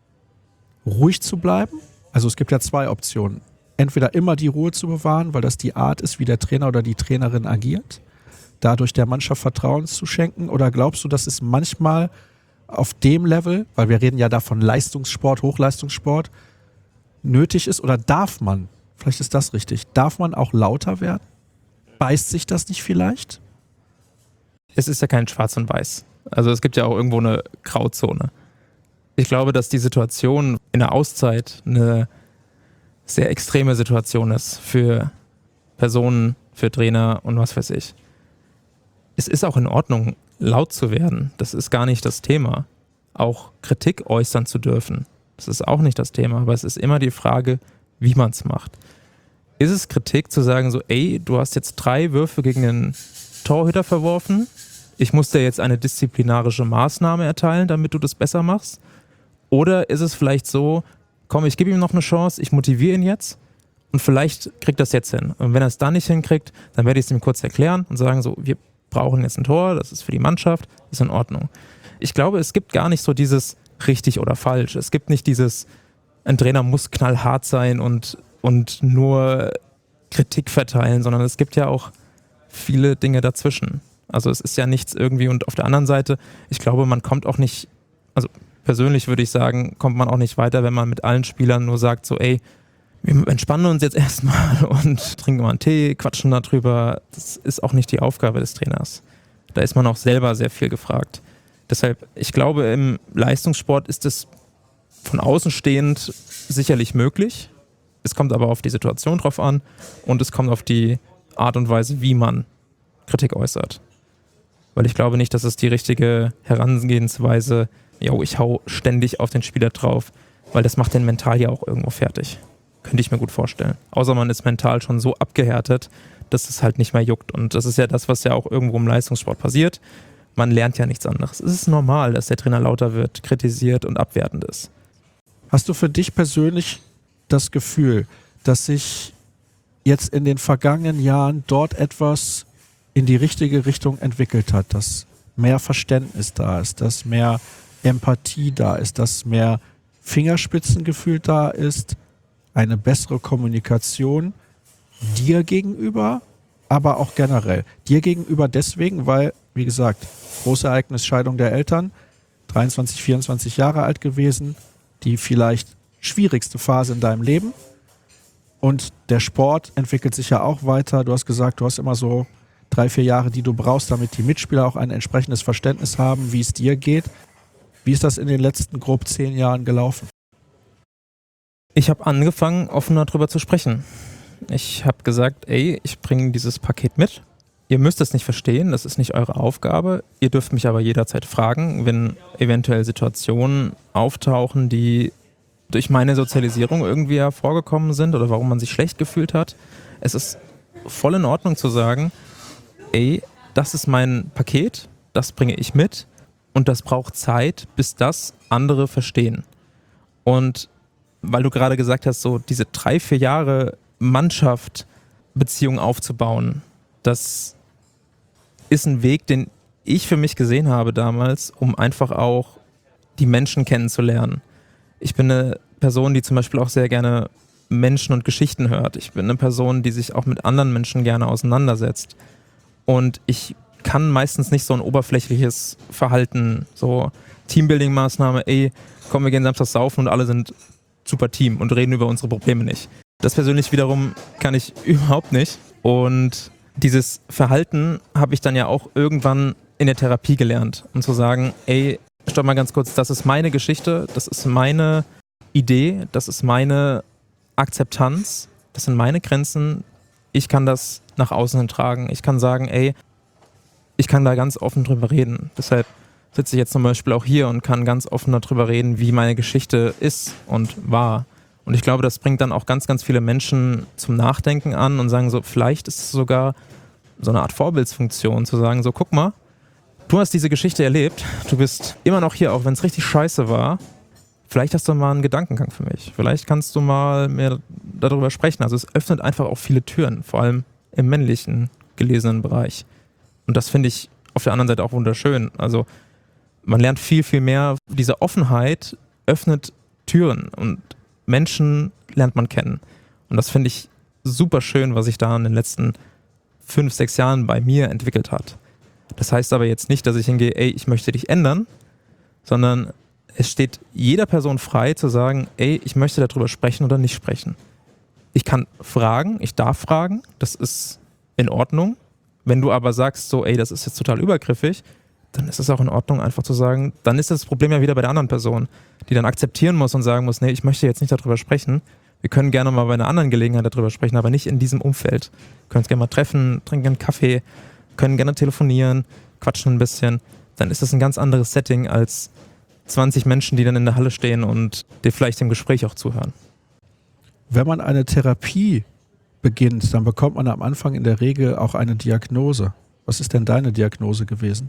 ruhig zu bleiben? Also es gibt ja 2 Optionen. Entweder immer die Ruhe zu bewahren, weil das die Art ist, wie der Trainer oder die Trainerin agiert, dadurch der Mannschaft Vertrauen zu schenken, oder glaubst du, dass es manchmal auf dem Level, weil wir reden ja da von Leistungssport, Hochleistungssport, nötig ist oder darf man, vielleicht ist das richtig, darf man auch lauter werden? Beißt sich das nicht vielleicht? Es ist ja kein Schwarz und Weiß. Also es gibt ja auch irgendwo eine Grauzone. Ich glaube, dass die Situation in der Auszeit eine sehr extreme Situation ist für Personen, für Trainer und was weiß ich. Es ist auch in Ordnung, laut zu werden. Das ist gar nicht das Thema. Auch Kritik äußern zu dürfen. Das ist auch nicht das Thema. Aber es ist immer die Frage, wie man es macht. Ist es Kritik zu sagen so, ey, du hast jetzt 3 Würfe gegen den Torhüter verworfen. Ich muss dir jetzt eine disziplinarische Maßnahme erteilen, damit du das besser machst? Oder ist es vielleicht so, komm, ich gebe ihm noch eine Chance, ich motiviere ihn jetzt und vielleicht kriegt er es jetzt hin. Und wenn er es dann nicht hinkriegt, dann werde ich es ihm kurz erklären und sagen so, wir brauchen jetzt ein Tor, das ist für die Mannschaft, ist in Ordnung. Ich glaube, es gibt gar nicht so dieses richtig oder falsch. Es gibt nicht dieses, ein Trainer muss knallhart sein und nur Kritik verteilen, sondern es gibt ja auch viele Dinge dazwischen. Also es ist ja nichts irgendwie, und auf der anderen Seite, ich glaube, man kommt auch nicht, also persönlich würde ich sagen, kommt man auch nicht weiter, wenn man mit allen Spielern nur sagt so, ey, wir entspannen uns jetzt erstmal und trinken mal einen Tee, quatschen darüber. Das ist auch nicht die Aufgabe des Trainers. Da ist man auch selber sehr viel gefragt. Deshalb, ich glaube, im Leistungssport ist es von außen stehend sicherlich möglich. Es kommt aber auf die Situation drauf an und es kommt auf die Art und Weise, wie man Kritik äußert. Weil ich glaube nicht, dass es die richtige Herangehensweise, ich hau ständig auf den Spieler drauf, weil das macht den mental ja auch irgendwo fertig. Könnte ich mir gut vorstellen. Außer man ist mental schon so abgehärtet, dass es halt nicht mehr juckt. Und das ist ja das, was ja auch irgendwo im Leistungssport passiert. Man lernt ja nichts anderes. Es ist normal, dass der Trainer lauter wird, kritisiert und abwertend ist. Hast du für dich persönlich das Gefühl, dass sich jetzt in den vergangenen Jahren dort etwas in die richtige Richtung entwickelt hat, dass mehr Verständnis da ist, dass mehr Empathie da ist, dass mehr Fingerspitzengefühl da ist, eine bessere Kommunikation, dir gegenüber, aber auch generell. Dir gegenüber deswegen, weil, wie gesagt, Großereignis Scheidung der Eltern, 23, 24 Jahre alt gewesen, die vielleicht schwierigste Phase in deinem Leben. Und der Sport entwickelt sich ja auch weiter. Du hast gesagt, du hast immer so 3-4 Jahre, die du brauchst, damit die Mitspieler auch ein entsprechendes Verständnis haben, wie es dir geht. Wie ist das in den letzten grob 10 Jahren gelaufen? Ich habe angefangen, offener darüber zu sprechen. Ich habe gesagt, ich bringe dieses Paket mit. Ihr müsst es nicht verstehen, das ist nicht eure Aufgabe. Ihr dürft mich aber jederzeit fragen, wenn eventuell Situationen auftauchen, die durch meine Sozialisierung irgendwie hervorgekommen sind oder warum man sich schlecht gefühlt hat. Es ist voll in Ordnung zu sagen, das ist mein Paket, das bringe ich mit und das braucht Zeit, bis das andere verstehen. Und weil du gerade gesagt hast, so diese 3-4 Jahre Mannschaft, Beziehung aufzubauen, das ist ein Weg, den ich für mich gesehen habe damals, um einfach auch die Menschen kennenzulernen. Ich bin eine Person, die zum Beispiel auch sehr gerne Menschen und Geschichten hört. Ich bin eine Person, die sich auch mit anderen Menschen gerne auseinandersetzt. Und ich kann meistens nicht so ein oberflächliches Verhalten, so Teambuilding-Maßnahme, komm, wir gehen samstags saufen und alle sind super Team und reden über unsere Probleme nicht. Das persönlich wiederum kann ich überhaupt nicht. Und dieses Verhalten habe ich dann ja auch irgendwann in der Therapie gelernt, um zu sagen, stopp mal ganz kurz, das ist meine Geschichte, das ist meine Idee, das ist meine Akzeptanz, das sind meine Grenzen, ich kann das nach außen hin tragen. Ich kann sagen, ich kann da ganz offen drüber reden. Deshalb sitze ich jetzt zum Beispiel auch hier und kann ganz offen darüber reden, wie meine Geschichte ist und war. Und ich glaube, das bringt dann auch ganz, ganz viele Menschen zum Nachdenken an und sagen so, vielleicht ist es sogar so eine Art Vorbildsfunktion, zu sagen so, guck mal, du hast diese Geschichte erlebt, du bist immer noch hier, auch wenn es richtig scheiße war. Vielleicht hast du mal einen Gedankengang für mich. Vielleicht kannst du mal mehr darüber sprechen. Also es öffnet einfach auch viele Türen, vor allem im männlichen gelesenen Bereich. Und das finde ich auf der anderen Seite auch wunderschön. Also man lernt viel, viel mehr. Diese Offenheit öffnet Türen und Menschen lernt man kennen. Und das finde ich super schön, was sich da in den letzten 5-6 Jahren bei mir entwickelt hat. Das heißt aber jetzt nicht, dass ich hingehe, ich möchte dich ändern, sondern es steht jeder Person frei zu sagen, ich möchte darüber sprechen oder nicht sprechen. Ich kann fragen, ich darf fragen, das ist in Ordnung. Wenn du aber sagst so, das ist jetzt total übergriffig, dann ist es auch in Ordnung, einfach zu sagen, dann ist das Problem ja wieder bei der anderen Person, die dann akzeptieren muss und sagen muss, ich möchte jetzt nicht darüber sprechen. Wir können gerne mal bei einer anderen Gelegenheit darüber sprechen, aber nicht in diesem Umfeld. Wir können uns gerne mal treffen, trinken einen Kaffee, können gerne telefonieren, quatschen ein bisschen. Dann ist das ein ganz anderes Setting als 20 Menschen, die dann in der Halle stehen und dir vielleicht im Gespräch auch zuhören. Wenn man eine Therapie beginnt, dann bekommt man am Anfang in der Regel auch eine Diagnose. Was ist denn deine Diagnose gewesen?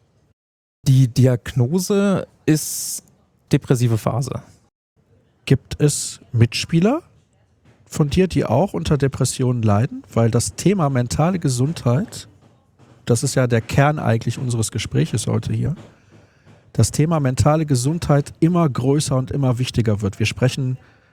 Die Diagnose ist depressive Phase. Gibt es Mitspieler von dir, die auch unter Depressionen leiden? Weil das Thema mentale Gesundheit, das ist ja der Kern eigentlich unseres Gespräches heute hier, das Thema mentale Gesundheit immer größer und immer wichtiger wird. Wir sprechen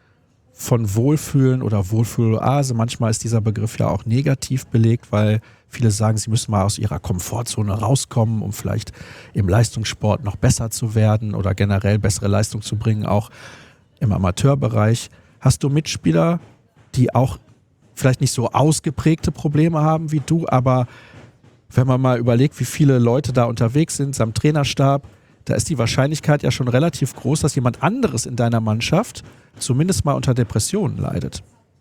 von Wohlfühlen oder Wohlfühloase. Manchmal ist dieser Begriff ja auch negativ belegt, weil viele sagen, sie müssen mal aus ihrer Komfortzone rauskommen, um vielleicht im Leistungssport noch besser zu werden oder generell bessere Leistung zu bringen, auch im Amateurbereich. Hast du Mitspieler, die auch vielleicht nicht so ausgeprägte Probleme haben wie du, aber wenn man mal überlegt, wie viele Leute da unterwegs sind, samt Trainerstab, da ist die Wahrscheinlichkeit ja schon relativ groß, dass jemand anderes in deiner Mannschaft zumindest mal unter Depressionen leidet.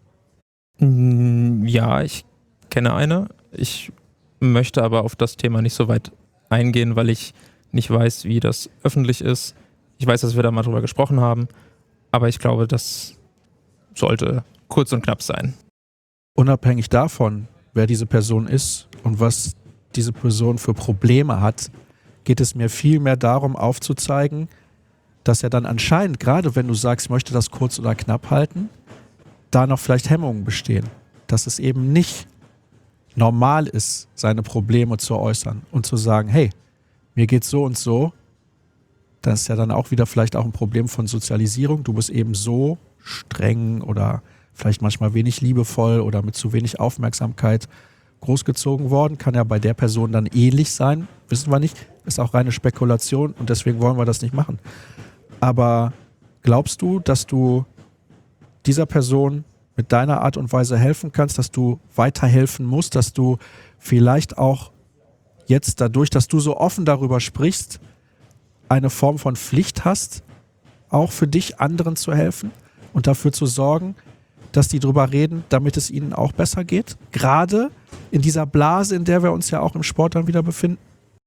Ja, ich kenne eine. Ich möchte aber auf das Thema nicht so weit eingehen, weil ich nicht weiß, wie das öffentlich ist. Ich weiß, dass wir da mal drüber gesprochen haben, aber ich glaube, das sollte kurz und knapp sein. Unabhängig davon, wer diese Person ist und was diese Person für Probleme hat, geht es mir viel mehr darum aufzuzeigen, dass er dann anscheinend, gerade wenn du sagst, ich möchte das kurz oder knapp halten, da noch vielleicht Hemmungen bestehen. Dass es eben nicht normal ist, seine Probleme zu äußern und zu sagen, hey, mir geht's so und so. Das ist ja dann auch wieder vielleicht auch ein Problem von Sozialisierung. Du bist eben so streng oder vielleicht manchmal wenig liebevoll oder mit zu wenig Aufmerksamkeit großgezogen worden. Kann ja bei der Person dann ähnlich sein, wissen wir nicht. Ist auch reine Spekulation und deswegen wollen wir das nicht machen. Aber glaubst du, dass du dieser Person mit deiner Art und Weise helfen kannst, dass du weiterhelfen musst, dass du vielleicht auch jetzt dadurch, dass du so offen darüber sprichst, eine Form von Pflicht hast, auch für dich anderen zu helfen und dafür zu sorgen, dass die drüber reden, damit es ihnen auch besser geht? Gerade in dieser Blase, in der wir uns ja auch im Sport dann wieder befinden?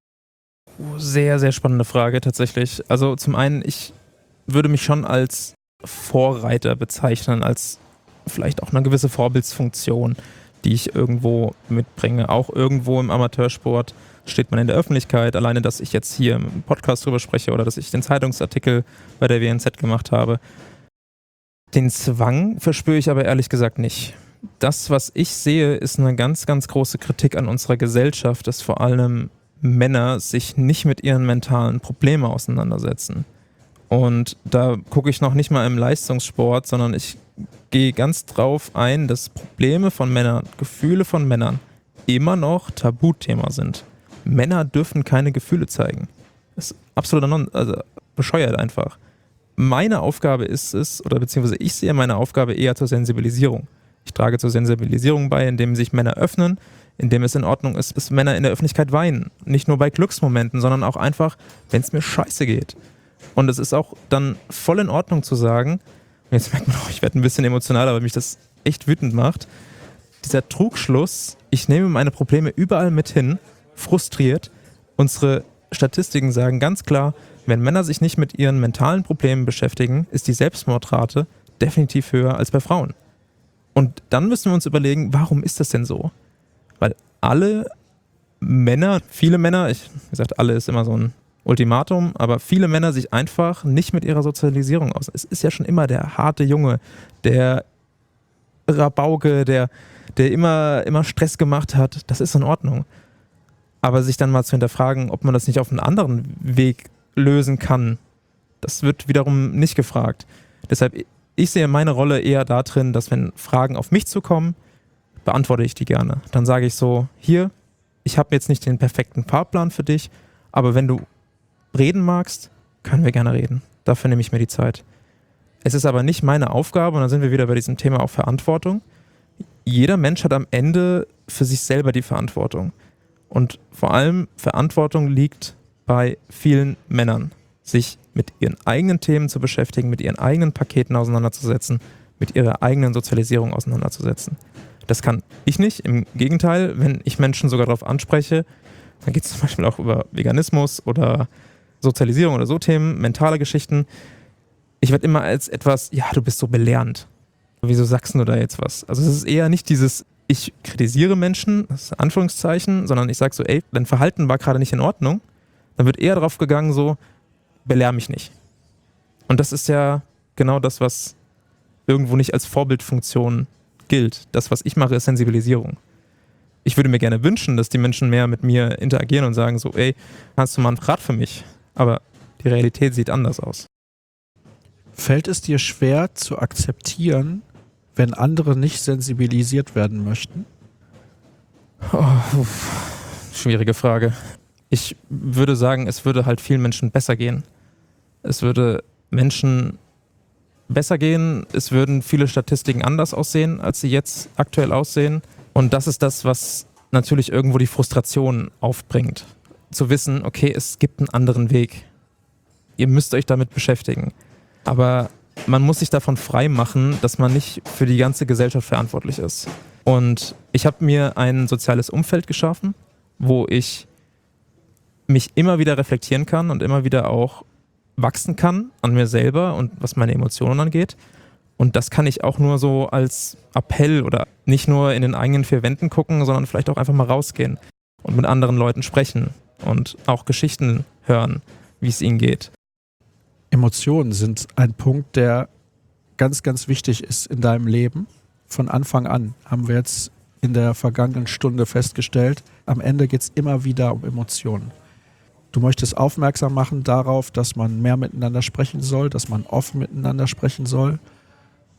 Sehr, sehr spannende Frage tatsächlich. Also zum einen, ich würde mich schon als Vorreiter bezeichnen, als vielleicht auch eine gewisse Vorbildsfunktion, die ich irgendwo mitbringe. Auch irgendwo im Amateursport steht man in der Öffentlichkeit. Alleine, dass ich jetzt hier im Podcast drüber spreche oder dass ich den Zeitungsartikel bei der WNZ gemacht habe. Den Zwang verspüre ich aber ehrlich gesagt nicht. Das, was ich sehe, ist eine ganz, ganz große Kritik an unserer Gesellschaft, dass vor allem Männer sich nicht mit ihren mentalen Problemen auseinandersetzen. Und da gucke ich noch nicht mal im Leistungssport, sondern ich gehe ganz drauf ein, dass Probleme von Männern, Gefühle von Männern immer noch Tabuthema sind. Männer dürfen keine Gefühle zeigen. Das ist absolut bescheuert einfach. Meine Aufgabe ist es, oder beziehungsweise ich sehe meine Aufgabe eher zur Sensibilisierung. Ich trage zur Sensibilisierung bei, indem sich Männer öffnen, indem es in Ordnung ist, dass Männer in der Öffentlichkeit weinen. Nicht nur bei Glücksmomenten, sondern auch einfach, wenn es mir scheiße geht. Und es ist auch dann voll in Ordnung zu sagen, jetzt merkt man auch, ich werde ein bisschen emotional, aber mich das echt wütend macht, dieser Trugschluss, ich nehme meine Probleme überall mit hin, frustriert. Unsere Statistiken sagen ganz klar, wenn Männer sich nicht mit ihren mentalen Problemen beschäftigen, ist die Selbstmordrate definitiv höher als bei Frauen. Und dann müssen wir uns überlegen, warum ist das denn so? Weil alle Männer, viele Männer, wie gesagt, alle ist immer so ein Ultimatum, aber viele Männer sich einfach nicht mit ihrer Sozialisierung aus. Es ist ja schon immer der harte Junge, der Rabauke, der immer Stress gemacht hat. Das ist in Ordnung. Aber sich dann mal zu hinterfragen, ob man das nicht auf einen anderen Weg lösen kann, das wird wiederum nicht gefragt. Deshalb, ich sehe meine Rolle eher darin, dass wenn Fragen auf mich zukommen, beantworte ich die gerne. Dann sage ich so, hier, ich habe jetzt nicht den perfekten Fahrplan für dich, aber wenn du reden magst, können wir gerne reden. Dafür nehme ich mir die Zeit. Es ist aber nicht meine Aufgabe, und dann sind wir wieder bei diesem Thema auch Verantwortung. Jeder Mensch hat am Ende für sich selber die Verantwortung. Und vor allem Verantwortung liegt bei vielen Männern, sich mit ihren eigenen Themen zu beschäftigen, mit ihren eigenen Paketen auseinanderzusetzen, mit ihrer eigenen Sozialisierung auseinanderzusetzen. Das kann ich nicht. Im Gegenteil, wenn ich Menschen sogar darauf anspreche, dann geht es zum Beispiel auch über Veganismus oder Sozialisierung oder so Themen, mentale Geschichten. Ich werde immer als etwas, ja, du bist so belehrend. Wieso sagst du da jetzt was? Also es ist eher nicht dieses, ich kritisiere Menschen, das ist Anführungszeichen, sondern ich sage so, ey, dein Verhalten war gerade nicht in Ordnung. Dann wird eher drauf gegangen so, belehr mich nicht. Und das ist ja genau das, was irgendwo nicht als Vorbildfunktion gilt. Das, was ich mache, ist Sensibilisierung. Ich würde mir gerne wünschen, dass die Menschen mehr mit mir interagieren und sagen so, ey, hast du mal einen Rat für mich? Aber die Realität sieht anders aus. Fällt es dir schwer zu akzeptieren, wenn andere nicht sensibilisiert werden möchten? Schwierige Frage. Ich würde sagen, es würde halt vielen Menschen besser gehen. Es würde Menschen besser gehen, es würden viele Statistiken anders aussehen, als sie jetzt aktuell aussehen. Und das ist das, was natürlich irgendwo die Frustration aufbringt. Zu wissen, okay, es gibt einen anderen Weg. Ihr müsst euch damit beschäftigen. Aber man muss sich davon frei machen, dass man nicht für die ganze Gesellschaft verantwortlich ist. Und ich habe mir ein soziales Umfeld geschaffen, wo ich mich immer wieder reflektieren kann und immer wieder auch wachsen kann an mir selber und was meine Emotionen angeht. Und das kann ich auch nur so als Appell oder nicht nur in den eigenen vier Wänden gucken, sondern vielleicht auch einfach mal rausgehen und mit anderen Leuten sprechen und auch Geschichten hören, wie es ihnen geht. Emotionen sind ein Punkt, der ganz, ganz wichtig ist in deinem Leben. Von Anfang an haben wir jetzt in der vergangenen Stunde festgestellt, am Ende geht es immer wieder um Emotionen. Du möchtest aufmerksam machen darauf, dass man mehr miteinander sprechen soll, dass man offen miteinander sprechen soll.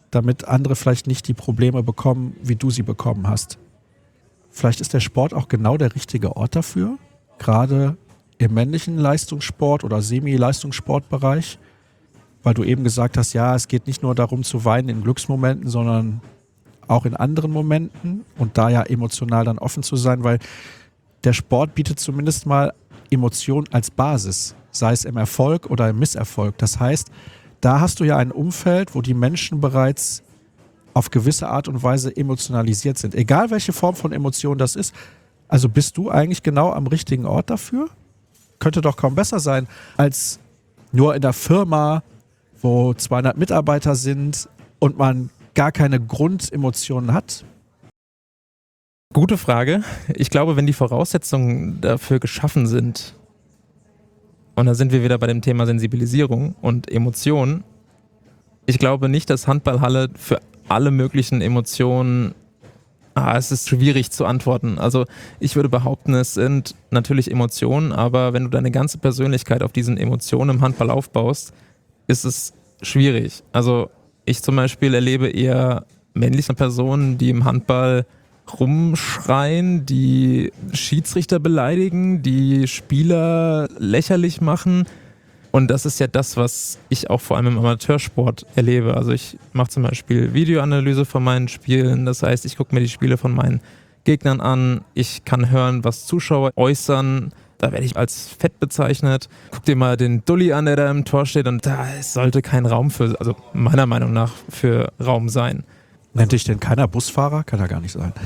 damit andere vielleicht nicht die Probleme bekommen, wie du sie bekommen hast. Vielleicht ist der Sport auch genau der richtige Ort dafür, gerade im männlichen Leistungssport oder Semi-Leistungssportbereich, weil du eben gesagt hast, ja, es geht nicht nur darum zu weinen in Glücksmomenten, sondern auch in anderen Momenten und da ja emotional dann offen zu sein, weil der Sport bietet zumindest mal Emotion als Basis, sei es im Erfolg oder im Misserfolg. Das heißt, da hast du ja ein Umfeld, wo die Menschen bereits auf gewisse Art und Weise emotionalisiert sind. Egal welche Form von Emotion das ist. Also bist du eigentlich genau am richtigen Ort dafür? Könnte doch kaum besser sein, als nur in der Firma, wo 200 Mitarbeiter sind und man gar keine Grundemotionen hat. Gute Frage. Ich glaube, wenn die Voraussetzungen dafür geschaffen sind, und da sind wir wieder bei dem Thema Sensibilisierung und Emotionen, ich glaube nicht, dass Handballhalle für alle möglichen Emotionen, es ist schwierig zu antworten. Also ich würde behaupten, es sind natürlich Emotionen, aber wenn du deine ganze Persönlichkeit auf diesen Emotionen im Handball aufbaust, ist es schwierig. Also ich zum Beispiel erlebe eher männliche Personen, die im Handball rumschreien, die Schiedsrichter beleidigen, die Spieler lächerlich machen. Und das ist ja das, was ich auch vor allem im Amateursport erlebe. Also ich mache zum Beispiel Videoanalyse von meinen Spielen. Das heißt, ich gucke mir die Spiele von meinen Gegnern an. Ich kann hören, was Zuschauer äußern. Da werde ich als fett bezeichnet. Guck dir mal den Dulli an, der da im Tor steht. Und da sollte kein Raum für, also meiner Meinung nach, für Raum sein. Nennt dich denn keiner Busfahrer? Kann ja gar nicht sein.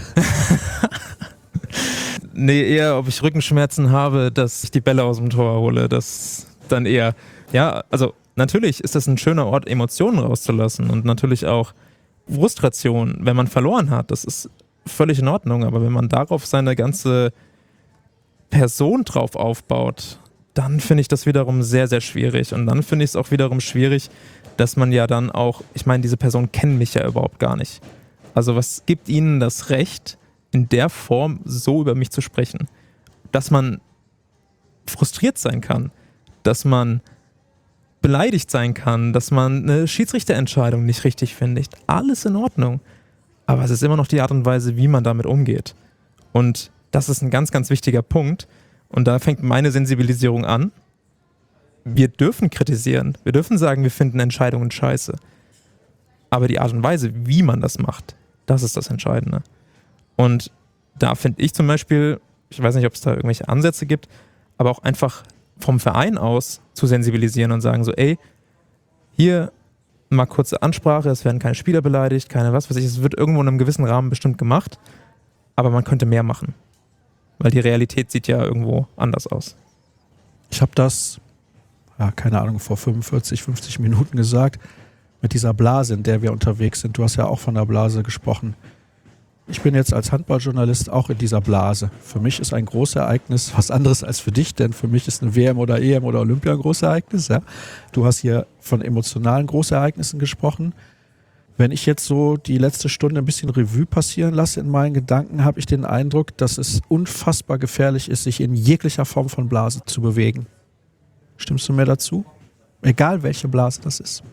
Nee, eher, ob ich Rückenschmerzen habe, dass ich die Bälle aus dem Tor hole. Das dann eher, ja, also natürlich ist das ein schöner Ort, Emotionen rauszulassen und natürlich auch Frustration, wenn man verloren hat. Das ist völlig in Ordnung, aber wenn man darauf seine ganze Person drauf aufbaut, dann finde ich das wiederum sehr, sehr schwierig. Und dann finde ich es auch wiederum schwierig, dass man ja dann auch, ich meine, diese Personen kennen mich ja überhaupt gar nicht. Also was gibt ihnen das Recht, in der Form so über mich zu sprechen? Dass man frustriert sein kann, dass man beleidigt sein kann, dass man eine Schiedsrichterentscheidung nicht richtig findet. Alles in Ordnung. Aber es ist immer noch die Art und Weise, wie man damit umgeht. Und das ist ein ganz, ganz wichtiger Punkt. Und da fängt meine Sensibilisierung an. Wir dürfen kritisieren. Wir dürfen sagen, wir finden Entscheidungen scheiße. Aber die Art und Weise, wie man das macht, das ist das Entscheidende. Und da finde ich zum Beispiel, ich weiß nicht, ob es da irgendwelche Ansätze gibt, aber auch einfach vom Verein aus zu sensibilisieren und sagen so, ey, hier mal kurze Ansprache, es werden keine Spieler beleidigt, keine was weiß ich, es wird irgendwo in einem gewissen Rahmen bestimmt gemacht, aber man könnte mehr machen. Weil die Realität sieht ja irgendwo anders aus. Ich habe das, keine Ahnung, vor 45, 50 Minuten gesagt, mit dieser Blase, in der wir unterwegs sind. Du hast ja auch von der Blase gesprochen. Ich bin jetzt als Handballjournalist auch in dieser Blase. Für mich ist ein großes Ereignis was anderes als für dich, denn für mich ist eine WM oder EM oder Olympia ein großes Ereignis. Ja? Du hast hier von emotionalen Großereignissen gesprochen. Wenn ich jetzt so die letzte Stunde ein bisschen Revue passieren lasse in meinen Gedanken, habe ich den Eindruck, dass es unfassbar gefährlich ist, sich in jeglicher Form von Blase zu bewegen. Stimmst du mir dazu? Egal welche Blase das ist.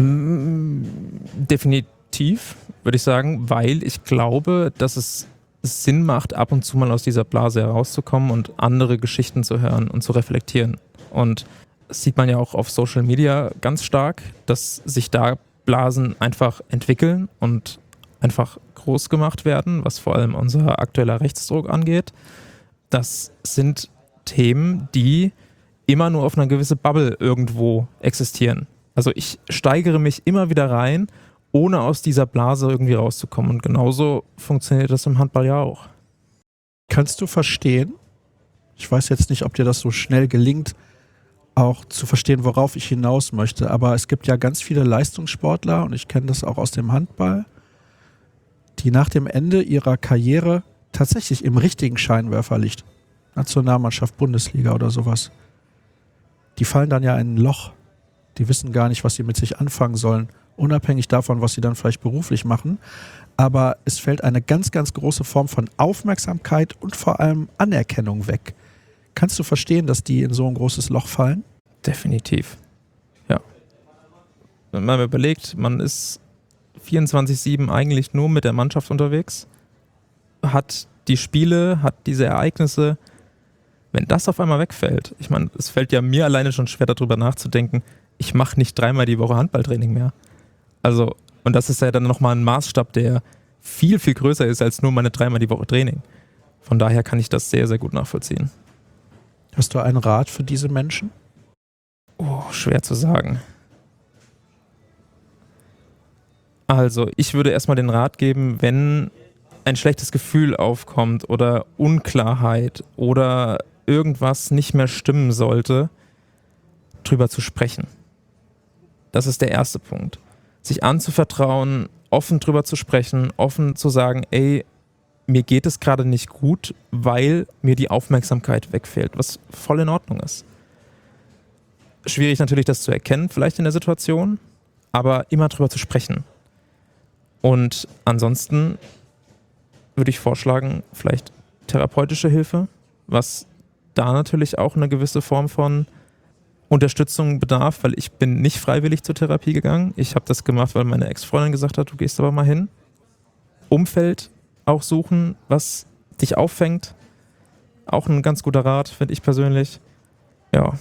Definitiv, würde ich sagen, weil ich glaube, dass es Sinn macht, ab und zu mal aus dieser Blase herauszukommen und andere Geschichten zu hören und zu reflektieren. Und das sieht man ja auch auf Social Media ganz stark, dass sich da Blasen einfach entwickeln und einfach groß gemacht werden, was vor allem unser aktueller Rechtsdruck angeht. Das sind Themen, die immer nur auf einer gewissen Bubble irgendwo existieren. Also ich steigere mich immer wieder rein, ohne aus dieser Blase irgendwie rauszukommen. Und genauso funktioniert das im Handball ja auch. Kannst du verstehen, ich weiß jetzt nicht, ob dir das so schnell gelingt, auch zu verstehen, worauf ich hinaus möchte, aber es gibt ja ganz viele Leistungssportler, und ich kenne das auch aus dem Handball, die nach dem Ende ihrer Karriere tatsächlich im richtigen Scheinwerferlicht, Nationalmannschaft, Bundesliga oder sowas, die fallen dann ja in ein Loch. Die wissen gar nicht, was sie mit sich anfangen sollen, unabhängig davon, was sie dann vielleicht beruflich machen. Aber es fällt eine ganz, ganz große Form von Aufmerksamkeit und vor allem Anerkennung weg. Kannst du verstehen, dass die in so ein großes Loch fallen? Definitiv. Ja. Wenn man überlegt, man ist 24/7 eigentlich nur mit der Mannschaft unterwegs, hat die Spiele, hat diese Ereignisse. Wenn das auf einmal wegfällt, ich meine, es fällt ja mir alleine schon schwer, darüber nachzudenken, ich mache nicht 3-mal die Woche Handballtraining mehr. Also, und das ist ja dann nochmal ein Maßstab, der viel, viel größer ist als nur meine 3-mal die Woche Training. Von daher kann ich das sehr, sehr gut nachvollziehen. Hast du einen Rat für diese Menschen? Oh, schwer zu sagen. Also, ich würde erstmal den Rat geben, wenn ein schlechtes Gefühl aufkommt oder Unklarheit oder irgendwas nicht mehr stimmen sollte, drüber zu sprechen. Das ist der erste Punkt. Sich anzuvertrauen, offen drüber zu sprechen, offen zu sagen, ey, mir geht es gerade nicht gut, weil mir die Aufmerksamkeit wegfällt, was voll in Ordnung ist. Schwierig natürlich, das zu erkennen, vielleicht in der Situation, aber immer drüber zu sprechen. Und ansonsten würde ich vorschlagen, vielleicht therapeutische Hilfe, was da natürlich auch eine gewisse Form von Unterstützung bedarf, weil ich bin nicht freiwillig zur Therapie gegangen. Ich habe das gemacht, weil meine Ex-Freundin gesagt hat, du gehst aber mal hin. Umfeld auch suchen, was dich auffängt. Auch ein ganz guter Rat, finde ich persönlich. Ja.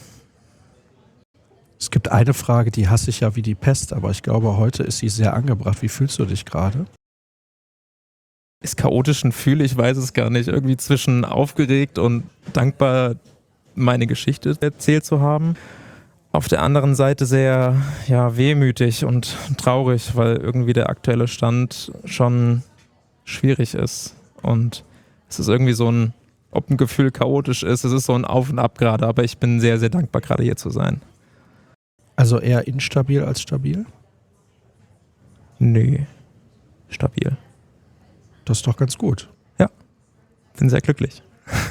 Es gibt eine Frage, die hasse ich ja wie die Pest, aber ich glaube, heute ist sie sehr angebracht. Wie fühlst du dich gerade? Ist chaotisch ein Gefühl, ich weiß es gar nicht. Irgendwie zwischen aufgeregt und dankbar, meine Geschichte erzählt zu haben. Auf der anderen Seite sehr wehmütig und traurig, weil irgendwie der aktuelle Stand schon schwierig ist. Und es ist irgendwie so ein, ob ein Gefühl chaotisch ist, es ist so ein Auf und Ab gerade, aber ich bin sehr, sehr dankbar, gerade hier zu sein. Also eher instabil als stabil? Nö, stabil. Das ist doch ganz gut. Ja, bin sehr glücklich.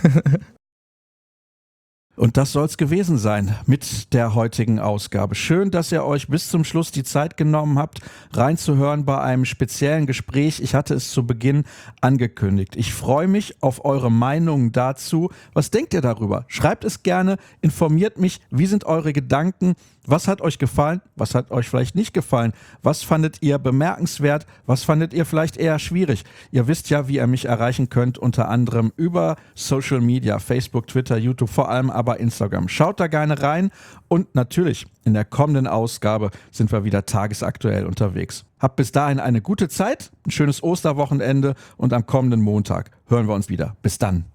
Und das soll es gewesen sein mit der heutigen Ausgabe. Schön, dass ihr euch bis zum Schluss die Zeit genommen habt, reinzuhören bei einem speziellen Gespräch. Ich hatte es zu Beginn angekündigt. Ich freue mich auf eure Meinungen dazu. Was denkt ihr darüber? Schreibt es gerne, informiert mich. Wie sind eure Gedanken? Was hat euch gefallen? Was hat euch vielleicht nicht gefallen? Was fandet ihr bemerkenswert? Was fandet ihr vielleicht eher schwierig? Ihr wisst ja, wie ihr mich erreichen könnt, unter anderem über Social Media, Facebook, Twitter, YouTube, vor allem aber Instagram. Schaut da gerne rein und natürlich in der kommenden Ausgabe sind wir wieder tagesaktuell unterwegs. Habt bis dahin eine gute Zeit, ein schönes Osterwochenende und am kommenden Montag hören wir uns wieder. Bis dann.